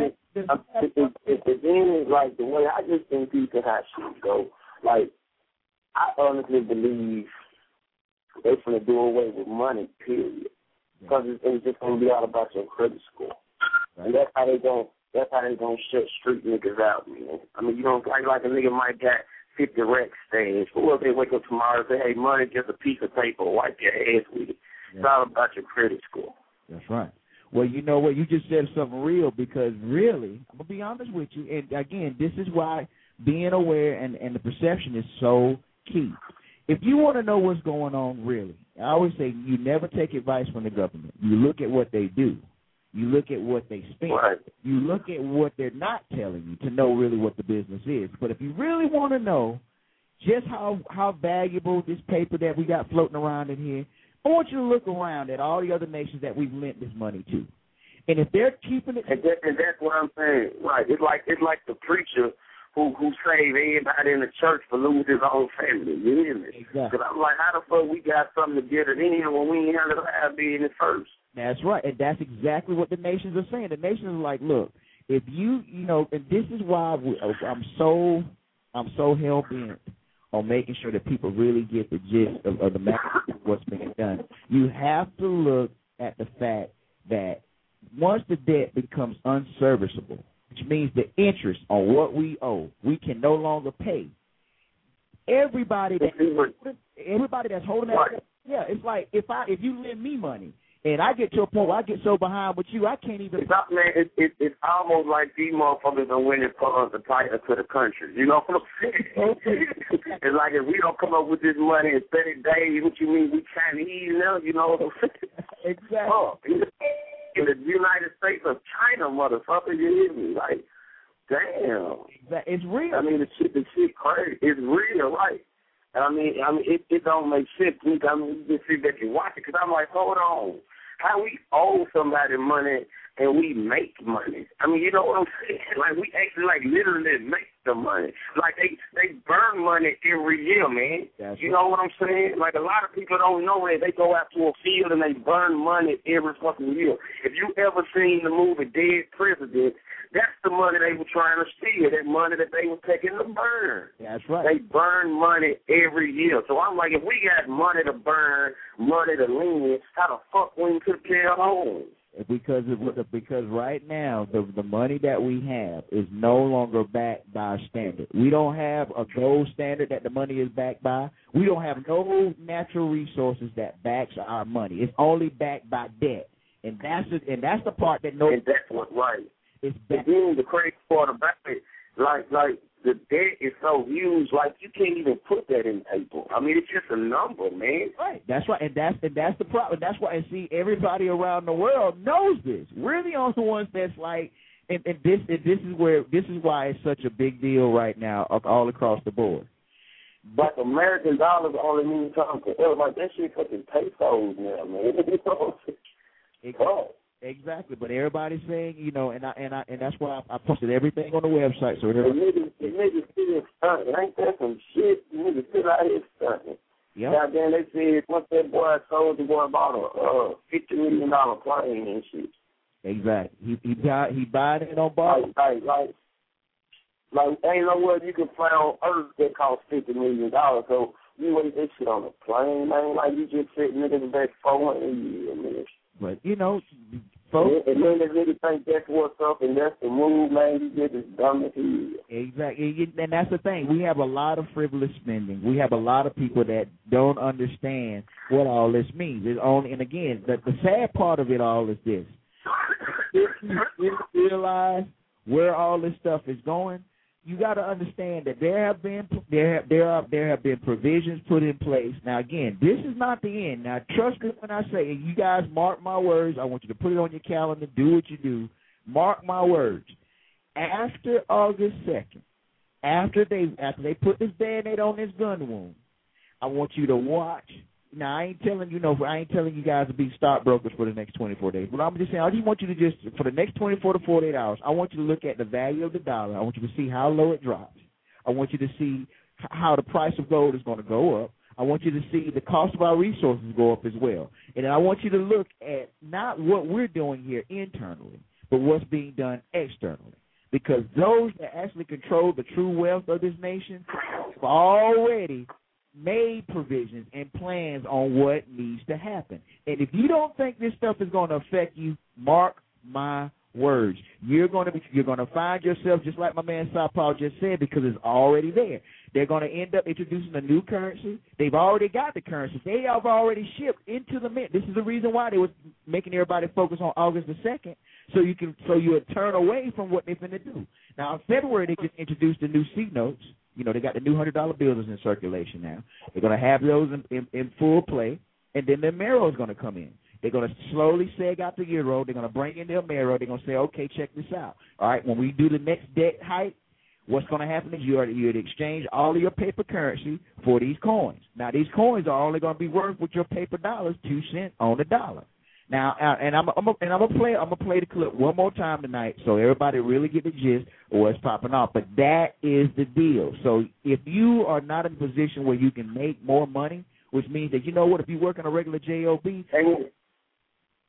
like the way I just think people how shit go. Like, I honestly believe they're going to do away with money, period. Because it's just going to be all about your credit score. Right. And that's how they going to shut street niggas out, man. I mean, you don't like a nigga might got 50 racks stage. Or if they wake up tomorrow and say, hey, money, just a piece of paper, wipe your ass with it. Yeah. It's all about your credit score. That's right. Well, you know what? You just said something real because really, I'm going to be honest with you, and again, this is why being aware and the perception is so key. If you want to know what's going on really, I always say you never take advice from the government. You look at what they do. You look at what they spend. Right. You look at what they're not telling you to know really what the business is. But if you really want to know just how valuable this paper that we got floating around in here, I want you to look around at all the other nations that we've lent this money to. And if they're keeping it... And that's what I'm saying. Right. It's like the preacher who saved everybody in the church for losing his own family. You hear me? Exactly. Because I'm like, how the fuck we got something to get it in when we ain't handled our business first? That's right, and that's exactly what the nations are saying. The nations are like, look, If you know, and this is why I'm so hell bent on making sure that people really get the gist of the magnitude of what's being done. You have to look at the fact that once the debt becomes unserviceable, which means the interest on what we owe, we can no longer pay. Everybody that's holding that, yeah, it's like if you lend me money and I get to a point where I get so behind with you, I can't even. It's almost like these motherfuckers are winning for the title to the country. You know what I'm saying? It's like if we don't come up with this money in 30 days, what you mean we Chinese now? You know what I'm saying? Exactly. In the United States of China, motherfucker, you hear me? Like, damn. It's real. I mean, the shit crazy. It's real, right? And I mean, it don't make sense to me. I mean, you just sit back and watch it because I'm like, hold on. How we owe somebody money and we make money? I mean, you know what I'm saying? Like, we actually, like, literally make the money. Like, they burn money every year, man. You know what I'm saying? Like, a lot of people don't know that they go out to a field and they burn money every fucking year. If you ever seen the movie Dead Presidents, that's the money they were trying to steal, that money that they were taking to burn. That's right. They burn money every year. So I'm like, if we got money to burn, money to lend, how the fuck we took care of homes? Because right now the money that we have is no longer backed by a standard. We don't have a gold standard that the money is backed by. We don't have no natural resources that backs our money. It's only backed by debt, and that's the part that And that's what's right. It's back. And then the crazy part about it, like the debt is so huge, like you can't even put that in paper. I mean, it's just a number, man. Right. That's right, and that's the problem. That's why, and see, everybody around the world knows this. We're the only ones that's like, and this is why it's such a big deal right now, all across the board. But American dollars only mean something. Like that shit fucking pesos now, man. Exactly, but everybody's saying, you know, and that's why I posted everything on the website. So niggas still stunting. Ain't that some shit? Niggas still out here stunting. Yeah. Goddamn, they said once that boy sold the boy about a $50 million plane and shit. Exactly. He buying it on bar. Like ain't nowhere you can fly on Earth that costs $50 million. So you wait that shit on a plane, man. Like you just sit niggas back 400 years, man. But you know. Folks, and then they really think that's what's up and that's the move, man. You get as dumb as he is. Exactly, and that's the thing. We have a lot of frivolous spending. We have a lot of people that don't understand what all this means. And again, the sad part of it all is this: if you realize where all this stuff is going, you got to understand that there have been provisions put in place. Now, again, this is not the end. Now, trust me when I say, and you guys mark my words. I want you to put it on your calendar. Do what you do. Mark my words. After August 2nd, after they put this Band-Aid on this gun wound, I want you to watch. Now, I ain't telling you guys to be stockbrokers for the next 24 days. But I'm just saying, I just want you to for the next 24 to 48 hours, I want you to look at the value of the dollar. I want you to see how low it drops. I want you to see how the price of gold is going to go up. I want you to see the cost of our resources go up as well. And then I want you to look at not what we're doing here internally, but what's being done externally. Because those that actually control the true wealth of this nation have already made provisions and plans on what needs to happen. And if you don't think this stuff is going to affect you, mark my words. You're going to find yourself just like my man South Paul just said, because it's already there. They're going to end up introducing a new currency. They've already got the currency. They have already shipped into the mint. This is the reason why they was making everybody focus on August the 2nd, so you would turn away from what they're going to do. Now, in February, they just introduced the new C-notes. You know, they got the new $100 bills in circulation now. They're going to have those in full play, and then the Amero is going to come in. They're going to slowly seg out the euro. They're going to bring in the Amero. They're going to say, okay, check this out. All right, when we do the next debt hike, what's going to happen is you're to exchange all of your paper currency for these coins. Now, these coins are only going to be worth with your paper dollars 2 cents on the dollar. Now, and I'm gonna play the clip one more time tonight, so everybody really get the gist of what's popping off. But that is the deal. So if you are not in a position where you can make more money, which means that, you know what, if you work in a regular job,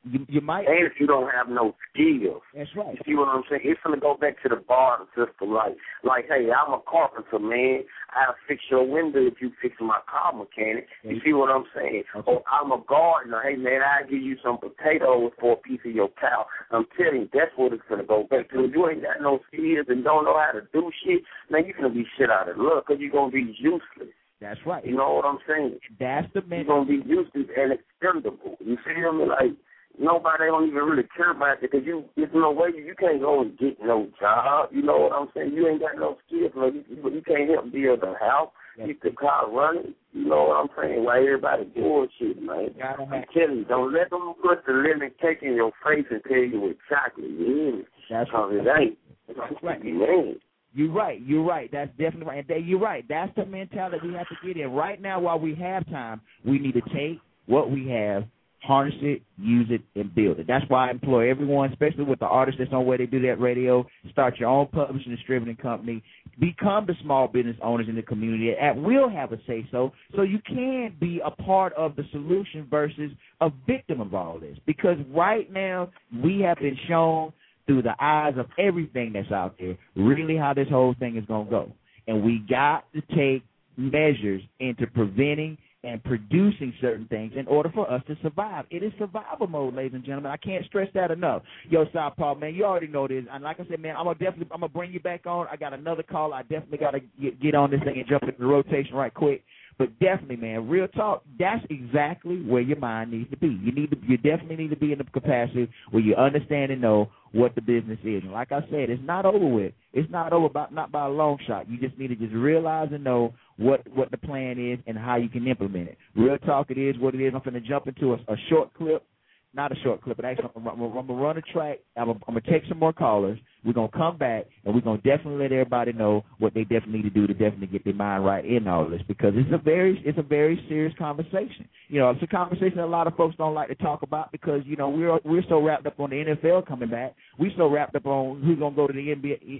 You might. And if you don't have no skills. That's right. You see what I'm saying? It's going to go back to the barter system. Like, hey, I'm a carpenter, man. I'll fix your window if you fix my car mechanic. You see what I'm saying? Okay. Oh, I'm a gardener. Hey, man, I'll give you some potatoes for a piece of your cow. I'm telling you, that's what it's going to go back to. If you ain't got no skills and don't know how to do shit, man, you're going to be shit out of luck because you're going to be useless. That's right. You know what I'm saying? That's the man. You're going to be useless and expendable. You feel me? Like, nobody don't even really care about it because there's no way you can't go and get no job. You know what I'm saying? You ain't got no skills. Like, you can't help build a house, keep the car running. You know what I'm saying? Why everybody doing shit, man? I'm telling you, don't let them put the lemon cake in your face and tell you exactly what it is. That's because it ain't. That's right. Man. You're right. That's definitely right. And you're right. That's the mentality we have to get in. Right now, while we have time, we need to take what we have, harness it, use it, and build it. That's why I employ everyone, especially with the artists that's on Where They Do That Radio, start your own publishing and distributing company, become the small business owners in the community that will have a say-so you can be a part of the solution versus a victim of all this. Because right now, we have been shown through the eyes of everything that's out there really how this whole thing is going to go. And we got to take measures into preventing and producing certain things in order for us to survive. It is survival mode, ladies and gentlemen. I can't stress that enough. Yo, Southpaw, man, you already know this. And like I said, man, I'm gonna bring you back on. I got another call. I definitely got to get on this thing and jump into the rotation right quick. But definitely, man, real talk, that's exactly where your mind needs to be. You definitely need to be in the capacity where you understand and know what the business is. And like I said, it's not over with. It's not over not by a long shot. You just need to just realize and know what the plan is and how you can implement it. Real talk, it is what it is. I'm going to jump into a short clip. Not a short clip, but actually I'm going to run a track. I'm going to take some more callers. We're going to come back, and we're going to definitely let everybody know what they definitely need to do to definitely get their mind right in all this, because it's a very serious conversation. You know, it's a conversation that a lot of folks don't like to talk about because, you know, we're so wrapped up on the NFL coming back. We're so wrapped up on who's going to go to the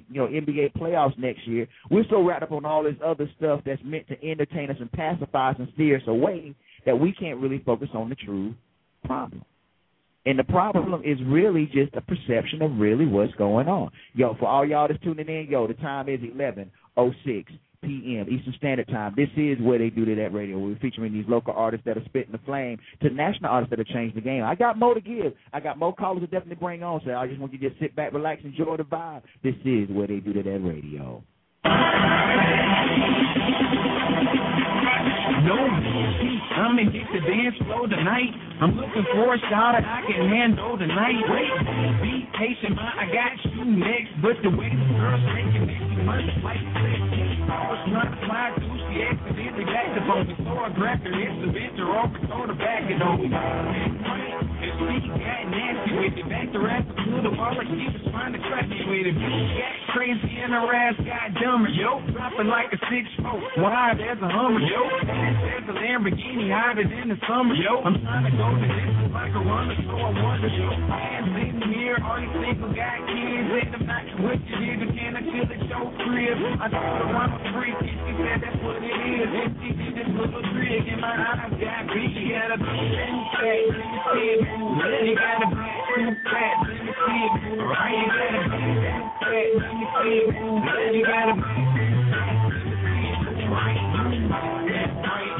NBA playoffs next year. We're so wrapped up on all this other stuff that's meant to entertain us and pacify us and steer us away that we can't really focus on the true problem. And the problem is really just a perception of really what's going on. Yo, for all y'all that's tuning in, the time is 11:06 p.m. Eastern Standard Time. This is Where They Do That Radio. We're featuring these local artists that are spitting the flame to national artists that have changed the game. I got more to give. I got more callers to definitely bring on, so I just want you to just sit back, relax, enjoy the vibe. This is Where They Do That Radio. No, I'm in hit the dance floor tonight. I'm looking for a shot that I can handle tonight. Wait, be patient, man, I got you next. But the way the girl's making me much like sex. I was trying to fly through, she accidentally backed up on me. So I grabbed her instrument or over told her back it on me. And she got nasty with it. Backed her ass to the wall like she was trying to trap me with it. Got crazy and her ass got dumber, yo. Dropping like a 6'4", wide as a Hummer, yo. There's a Lamborghini hotter than the summer, yo. I'm trying to go to this like a runner, so I wonder, yo. Hands in the mirror, all these single got kids, and I'm not what you did, but can I feel at your crib? I told her I'm a freak, and she said that's what it is. And she did this little trick, and my eyes got big. She got a big fat, let me see it. You got a big fat, let me see it. Right, you got a big fat, let me see it. You got a big fat, let me see it. Right, that's right.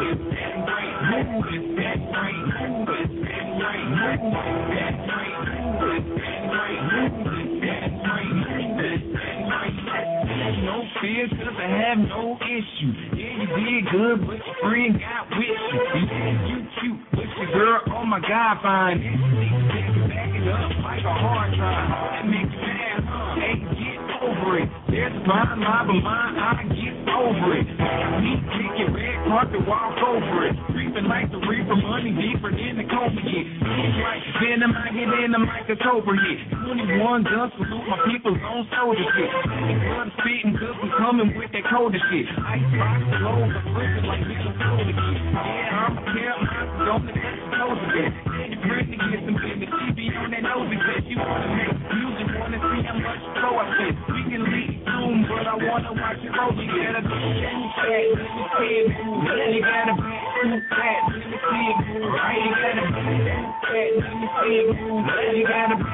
No fear, cause I have no issue. Yeah, you did good, but your friend got with you. Yeah, you cute, but your girl, oh my God, fine. Back it up like a hard drive. That makes you mad, huh? Hey, get over it. There's a fine line, but mine, I get over it. Me ticket, red carpet, walk over it. Creeping like the reaper, money deeper than the Cobra hit. It's like venom, I get in the mic, a Cobra hit. 21 guns, salute my people's on soldier shit. Blood spitting, cause I'm coming with that colder shit. Ice box, low, I'm flipping like this is colder shit. Yeah, I'm a pair of eyes, don't let that close again. It's ready to get some business, she be on that nosy shit. She wanna make music, wanna see how much flow I fit. We can leave soon, but I wanna watch it roll. You gotta be fat, let me see it. You gotta be fat, let me see it. Right, you gotta be fat, fat, let me see it move. You gotta be.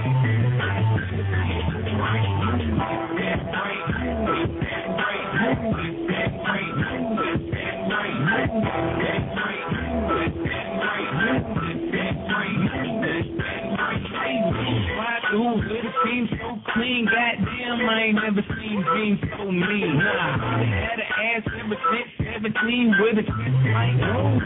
Ooh, little team so clean, goddamn, I ain't never seen dreams so mean. Nah, they had an ass ever since 17 with a twist like no.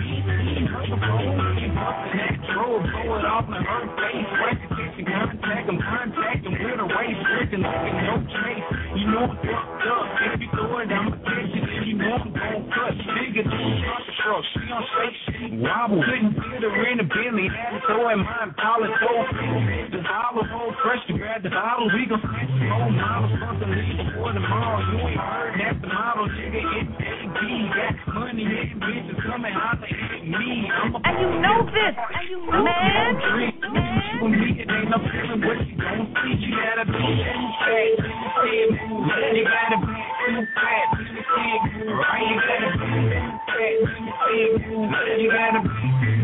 Throw it off in her face, right to kitchen contact them with a race, freaking looking no trace. You know I'm fucked up, if you throw it, I'ma catch it, and you know I'm gon' cut. Nigga, don't start the truck, she on straight, she wobble. Couldn't get her in the Bentley, had to throw in my Impala, so the dollar hole fresh to grab the bottle, we gon' snatch the whole model, something leave before tomorrow. You ain't heard that the model, nigga, it's AD, got money and bitches coming holler at me. And you know this, man. For me, it ain't no feeling what you don't see. You gotta be too fat, you gotta be too fat, right? You gotta be too fat, you gotta be.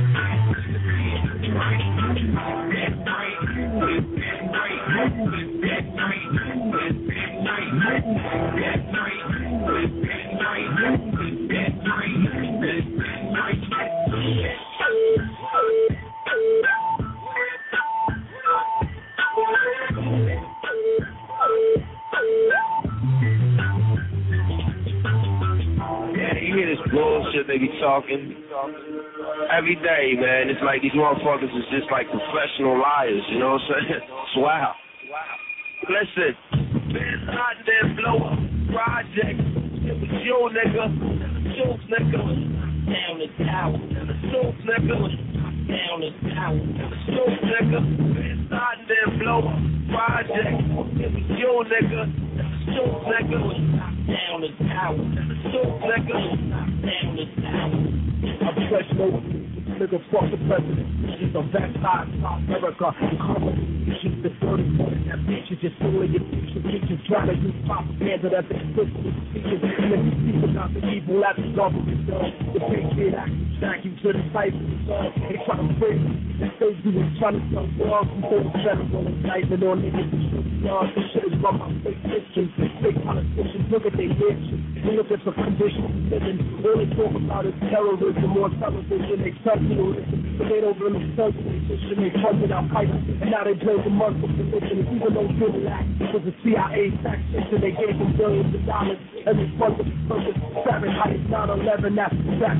Bullshit they be talking every day, man. It's like these motherfuckers is just like professional liars, you know what I'm saying? It's wow. Listen, been hot and blow up project. It was your nigga, Shoot nigga, down the tower. Shoot nigga, down the tower. Shoot nigga, been hot and blow up project. It was your nigga, Shoot nigga, down the tower. Shoot nigga, down the tower. I'm fresh over. Nigga, fuck the president. It's a vampire, South America. She's the 30 morning. That bitch is just fooling your bitches trying to use propaganda that they put to the speakers. And then these people not the evil at the government. The patriot act, stack you to the fight. They try to break you. They say you was trying to sell drugs before the federal indictment on niggas. This shit is from my fake history. Fake politicians, look at their bitches. They look at the conditions of living. All they talk about is terrorism on television. They tell you listen, but they don't really tell you this. They funded Al Qaeda, and now they blame the Muslim religion. Even though Civil Act was a CIA tax system, they gave them billions of dollars and they funded the purpose. Fahrenheit 9/11, that's the fact.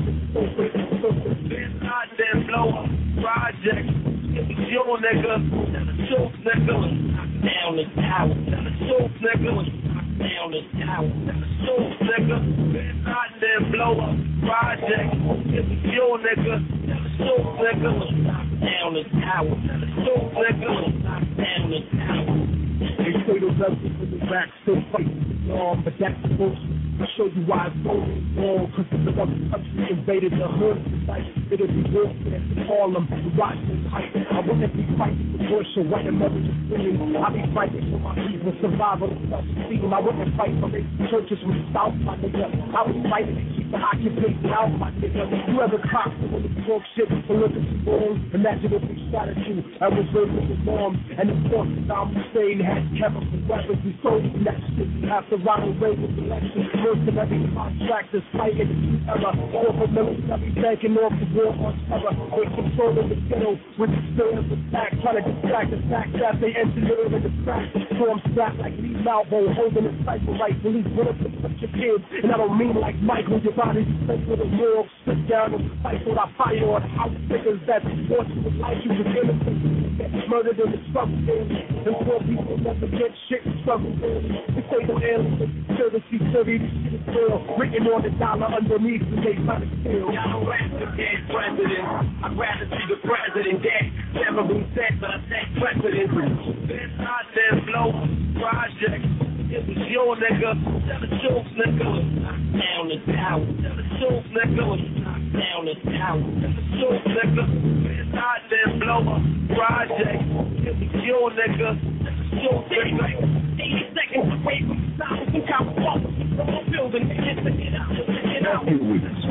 Been hot and blow up project. It was your nigga, Shoot nigga, down the tower. Shoot nigga, down the tower. Shoot nigga, been hot and blow up project. It was your nigga, Shoot nigga, down the tower. Shoot nigga, down the tower. They say the rebels in the back still fighting the arm, but that's bullshit. I'll show you why it's wrong, cause the other country invaded the hood. Like, it'll be warfare to Harlem, the Washington Heights. I wouldn't be fighting for Bush or white American women. I'll be fighting for my people, survival and self-esteem. I wouldn't fight for the churches from the South, my nigga. I was fighting to keep the occupation out, my nigga. Whoever cops when they talk shit for looking too long, imagine if we shot at you. I was raised with the norm, and the force Saddam Hussein had chemical weapons. We sold them that shit after Ronald Reagan's election. Mercenary contractors fighting the era. Corporate military banking off the war on terror. They're controlling the ghetto with the spirit of attack, trying to distract the fact that they engineer in the crack. Storm strapped like Lee Malvo, holding a cycle like police. What if you your kids? And I don't mean like Michael, your body's sent with a world. Sit down and fight what I fight on. House figures that force you with life you was innocent. Get murdered in the struggle game. And poor people never get shit in struggle game. This ain't no alien conspiracy theory. Shit is real. Written on the dollar underneath and they try to steal. Y'all rap the dead president. I'd rather see the president dead. Never been said, but I set precedent. This hot and blow project. It was your nigga. Tell the truth, nigga. Down the tower. Tell the truth, nigga. Down the tower. Tell the truth, nigga. This hot and blow project. It was your nigga. Tell the truth, nigga. 80 seconds away from the stop. Think I was walking from the building. Get out. Here we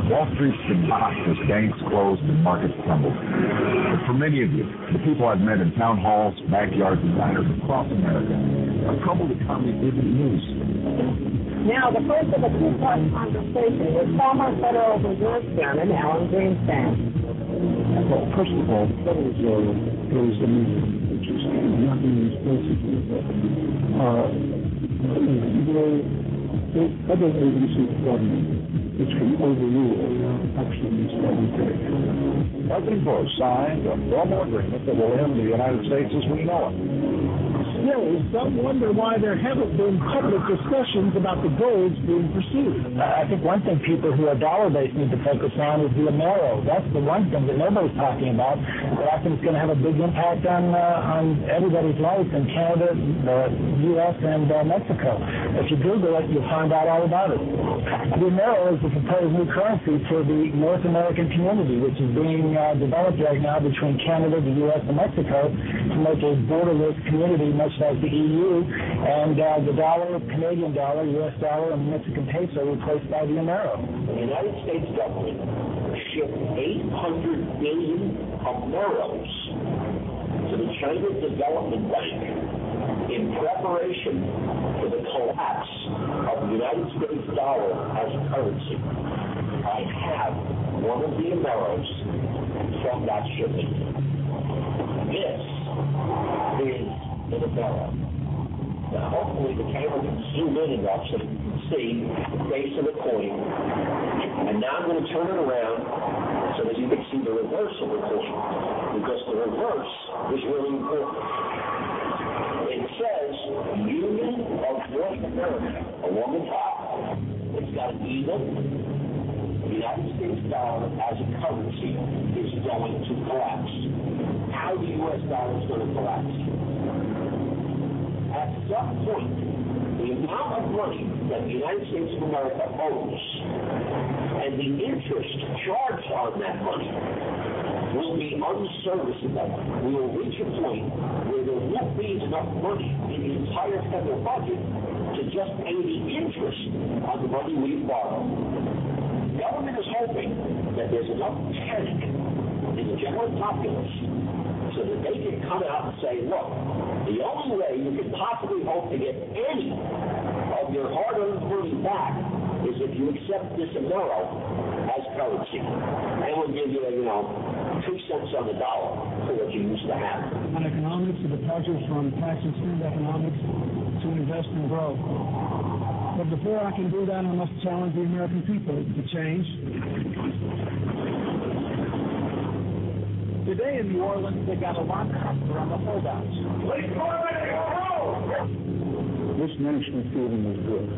Wall Street's been rocked as banks closed and markets tumbled. But for many of you, the people I've met in town halls, backyards, and diners across America, a troubled economy isn't news. Now, the first of a two-part conversation with former Federal Reserve Chairman Alan Greenspan. Well, first of all, there was a meeting, which is not in these places. Other agencies of government which can overrule actions that we take. President Bush signed a formal agreement that will end the United States as we know it. Still, some wonder why there haven't been public discussions about the goals being pursued. I think one thing people who are dollar-based need to focus on is the Amero. That's the one thing that nobody's talking about, but I think it's going to have a big impact on everybody's life in Canada, the U.S., and Mexico. If you Google it, you'll find out all about it. The Amero is the proposed new currency for the North American community, which is being developed right now between Canada, the U.S., and Mexico to make a borderless community, much like the EU, and the dollar, Canadian dollar, U.S. dollar, and Mexican peso replaced by the Amero. The United States government shipped 800 billion Ameros to the China Development Bank in preparation for the collapse of the United States dollar as a currency. I have one of the Ameros from that shipment. This is the Amero. Now, hopefully the camera can zoom in enough so you can see the face of the coin. And now I'm going to turn it around so that you can see the reverse of the coin, because the reverse is really important. It says Union of North America along the top. It's got an eagle. The United States dollar as a currency is going to collapse. How the U.S. dollar is going to collapse? At some point, the amount of money that the United States of America owes and the interest charged on that money will be unserviceable. We will reach a point where there won't be enough money in the entire federal budget to just pay the interest on the money we borrow. The government is hoping that there's enough panic in the general populace so that they can come out and say, look, the only way you can possibly hope to get any of your hard-earned money back is if you accept this Amero as currency. And we'll give you, 2 cents on the dollar for what you used to have. On economics, the departure from tax and spend economics to invest and grow. But before I can do that, I must challenge the American people to change. Today in New Orleans, they got a lot tougher on the holdouts. This national feeling is good.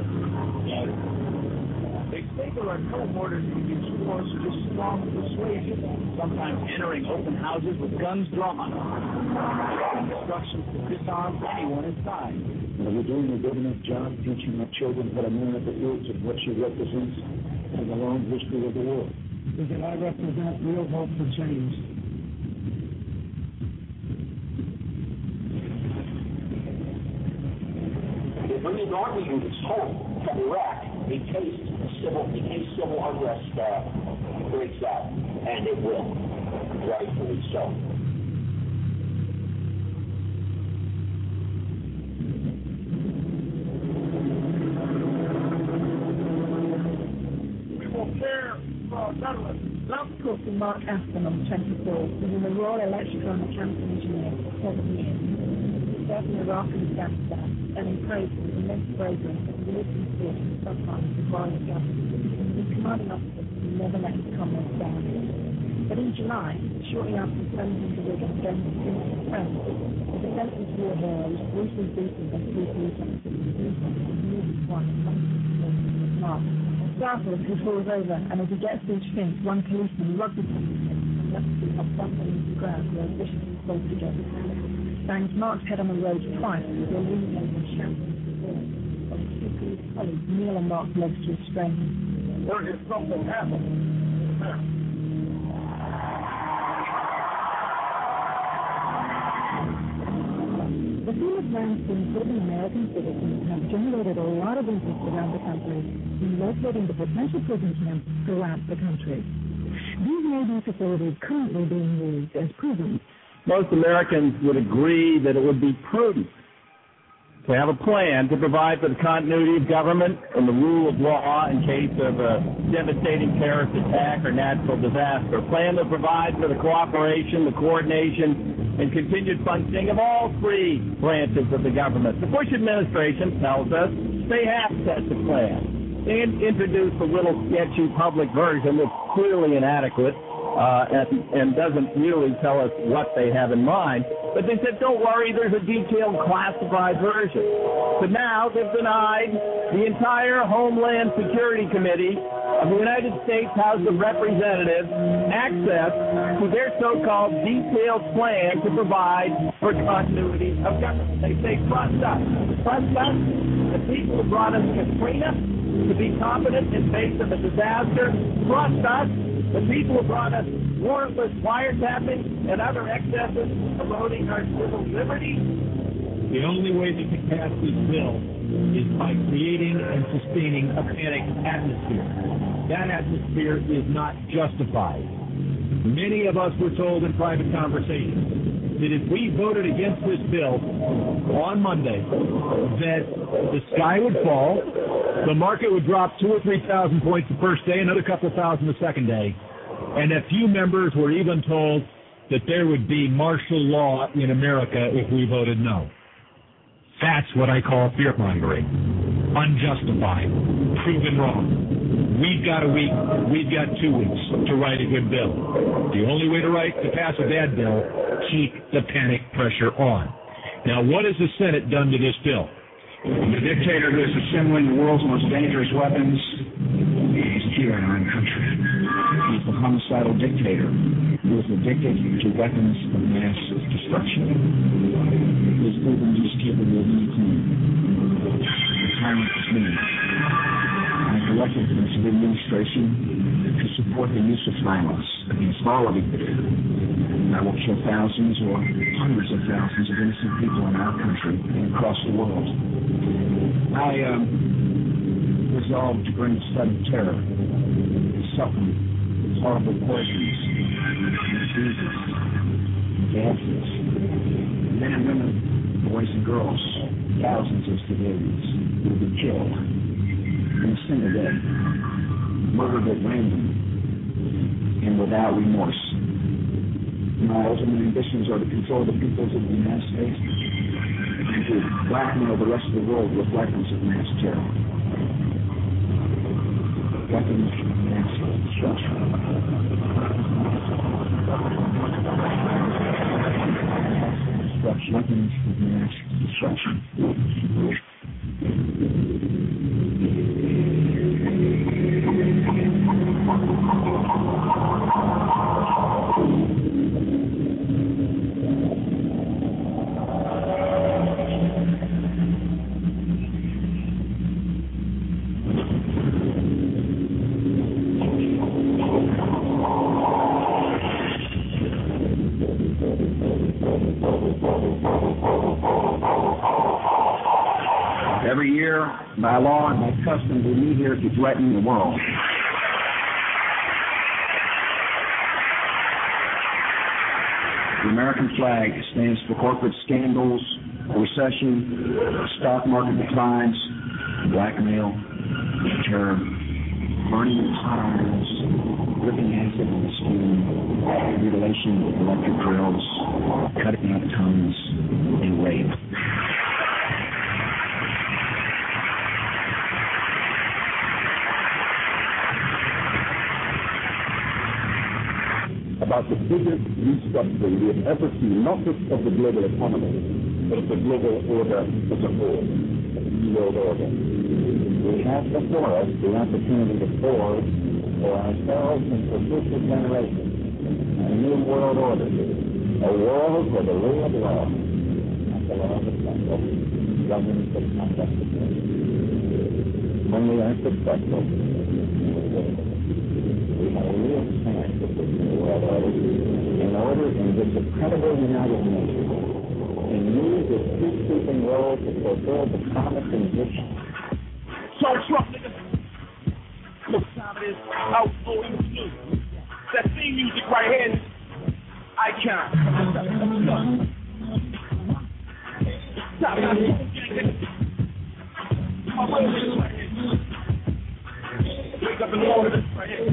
They say there are no orders to use force, just strong persuasion, sometimes entering open houses with guns drawn. Instructions to disarm anyone inside. Are we doing a good enough job teaching our children what America is and what she represents in the long history of the world? Because I represent real hope for change. They're bringing army units home from Iraq in case civil unrest breaks out, and it will, rightfully so. We will care for our settlers. Last Corporal Mark Aston on the 24th was in the Royal Electrical and Mechanical Engineer for 7 years. He served in Iraq and Afghanistan, and in praise for his immense bravery and the military force and sometimes the foreign government. His commanding officer never let his comrades down. But in July, shortly after plunging into Wigan against his principal friend, the defenseless war hero was brutally beaten by 3 police officers and moved one Mark. Startled, he falls over, and as he gets to his feet, one policeman rugby punches him and left him up bumping into the ground where he viciously falls together. Bangs Mark's head on the road twice with a lean and shouting to the wall. But his 2 police colleagues kneel on Mark's legs to restrain him. There is something happening. The famous lands being put in American citizens have generated a lot of interest around the country in locating the potential prison camps throughout the country. These may be facilities currently being used as prisons. Most Americans would agree that it would be prudent to have a plan to provide for the continuity of government and the rule of law in case of a devastating terrorist attack or natural disaster. A plan to provide for the cooperation, the coordination, and continued functioning of all three branches of the government. The Bush administration tells us they have such a plan. They introduced a little sketchy public version that's clearly inadequate and doesn't really tell us what they have in mind. But they said, don't worry, there's a detailed classified version. But now they've denied the entire Homeland Security Committee of the United States House of Representatives access to their so-called detailed plan to provide for continuity of government. They say, trust us. Trust us. The people who brought us Katrina to be competent in face of a disaster. Trust us. The people who brought us warrantless wiretapping and other excesses eroding our civil liberties. The only way they can pass this bill is by creating and sustaining a panic atmosphere. That atmosphere is not justified. Many of us were told in private conversations that if we voted against this bill on Monday, that the sky would fall, the market would drop 2,000 or 3,000 points the first day, another couple thousand the second day, and a few members were even told that there would be martial law in America if we voted no. That's what I call fear-mongering. Unjustified. Proven wrong. We've got a week, we've got 2 weeks to write a good bill. The only way to pass a bad bill, keep the panic pressure on. Now, what has the Senate done to this bill? The dictator who is assembling the world's most dangerous weapons is here in our own country. He's the homicidal dictator who is addicted to weapons of mass destruction. He is proven he's capable of anything. The tyrant is me. I directed this administration to support the use of violence against all of it. I will kill thousands or hundreds of thousands of innocent people in our country and across the world. I resolved to bring a sudden terror, suffering, horrible poisons, diseases, gases, men and women, boys and girls, thousands of civilians will be killed in a single day, murdered at random and without remorse. My ultimate ambitions are to control the peoples of the United States and to blackmail the rest of the world with weapons of mass terror. Weapons of mass destruction. Weapons of mass destruction. Every year, by law and by custom, we meet here to threaten the world. The American flag stands for corporate scandals, recession, stock market declines, blackmail, terror, burning of hot irons, ripping acid on the skin, mutilation with electric drills, cutting out tongues, and rape. About the biggest restructuring we have ever seen, not just of the global economy, but of the global order as a whole, the world order. We have before us the opportunity to forge for ourselves and for future generations a new world order, a world where the rule of law and the law of the jungle governs the conduct of men. When we are successful, we have a real chance of this new world order, an order in which a credible United Nations, a new this peacekeeping role to fulfill the promise and vision. So Trump, nigga. Look, time it is. Out for you. That theme music right here. Icon. Stop it. My brother is right here. Wake up in the morning, right here.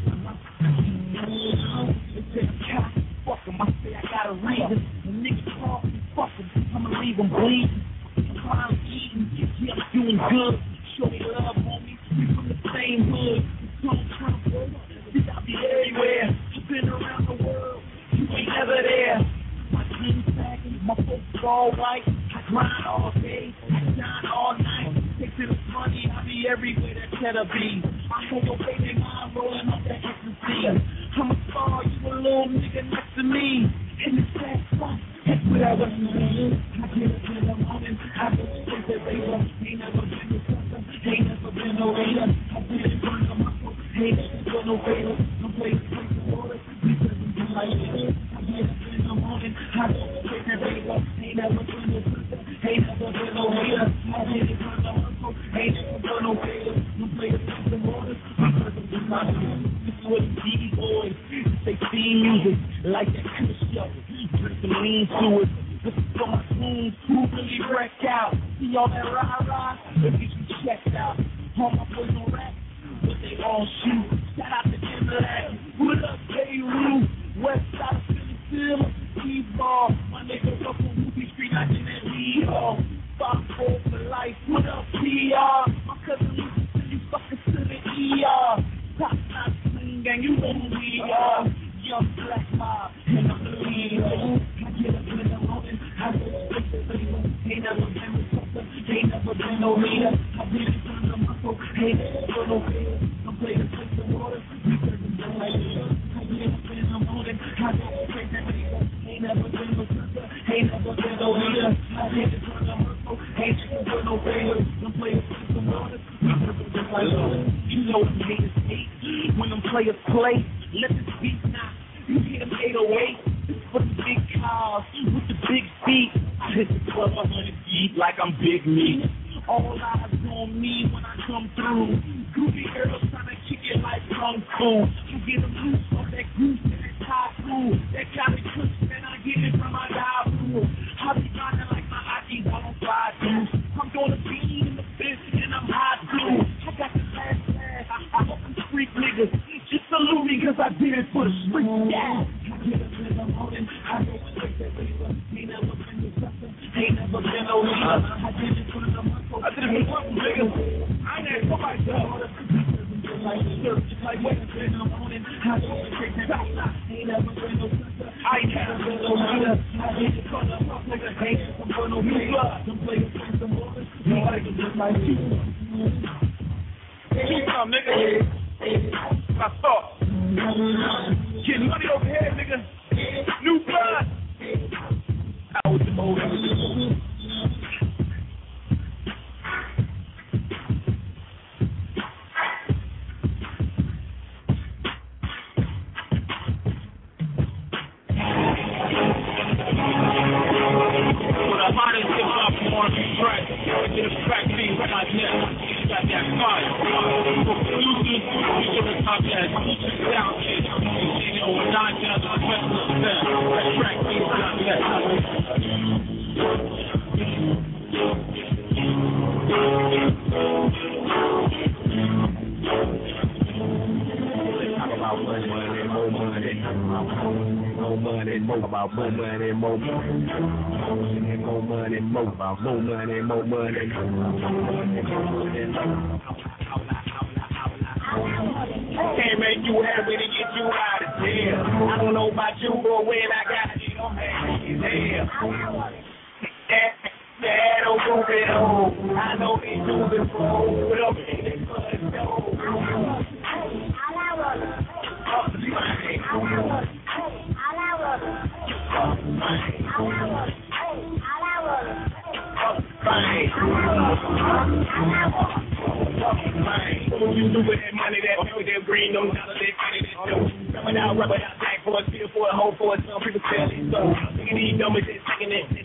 Fuck him, I say I got a reason. The niggas talk, fuck him, I'ma leave him bleeding. I'm eating, yeah, I'm doing good. Show me love, homie, we from the same hood. Don't Trump, think I'll be everywhere. I've been around the world, you ain't never there. My jeans packing, my folks all white. I grind all day, I shine all night. Take to the money, I be everywhere that cheddar be. I hold your baby mom rolling up that ecstasy. I'm a star, you a little nigga next to me. In the fast spot, that's what I was saying. I get up in the morning, I go straight to labor. Ain't never been to something, ain't never been no hater. I did it from the muscle, ain't never been no hater. No place to place the water, we couldn't do like this. I get up in the morning, I go straight to labor. Ain't never been no something, ain't never been no hater. I did it from the muscle, ain't never been no hater. No place to place the water, we couldn't do like this. This is what the D-boys, they see music like that good show. Drink some lean to it. This is for my goons who really wreck out. See all that rah-rah? If you checked out. All my boys on rap, but they all shoot. Shout out to Timberland. What up, Beirut? West side of Philly, Philly, T-ball. My nigga up on Ruby Street, knocking that weed off. 5-4 for life. What up, PR? My cousin Lucy said you fucking to the ER. Top-notch swing gang, you know who we are. Young black mob, and I'm the leader. I get up in the morning, I go straight to labor. Ain't never been with something, ain't never been no leader. I've been in front of the muscle, ain't never been no hater. I'm playing place the water, we couldn't do like this. I get up in the morning, I go straight to labor. Ain't never been with something, ain't never been no leader. I've been in front of the muscle, ain't never been no hater. I'm playing place the water, we couldn't do like this. You know the haters hate when them players play. Let this beat knock. You hear them 808. This is for the big cars with the big feet. I hit the club 100 feet like I'm Big Meat. All eyes on me when I come through. Goofy girls trying to kick it like Kung Fu. You get them loose off that goose and that Thai food. That Johnny Cook, man, I get it from my dial rule. I be grinding like my Aki 105 dudes. I'm doing a bean in the fist and I'm hot blue. I got the last flash. I hope them street niggas just salute me cause I did it for the street. Yeah. I get up in the morning, I go straight to labor. Ain't never been to something, ain't never been no leader. I did it for the muscle, I did it for the niggas. I ain't had nobody done. Like church, like wake up in the morning, I go straight to labor. Ain't never been no something, I ain't never been no leader. I did it for the muscle, ain't never been no leader. Some players play some more, nobody can just like you. Keep on, nigga. My thoughts. Getting money over here, nigga. New blood. I was the old can't make you happy to get you out of jail. I don't know about you, but when I got it, I'm happy as hell. That don't move it on. I know they do it for but I'm ready for the show. You do with that money, that money, that green, them dollars, that money, that dough. Rub it out, back for a steal, for a hoe, for a some people sell it. So, look at these numbers, they're taking it.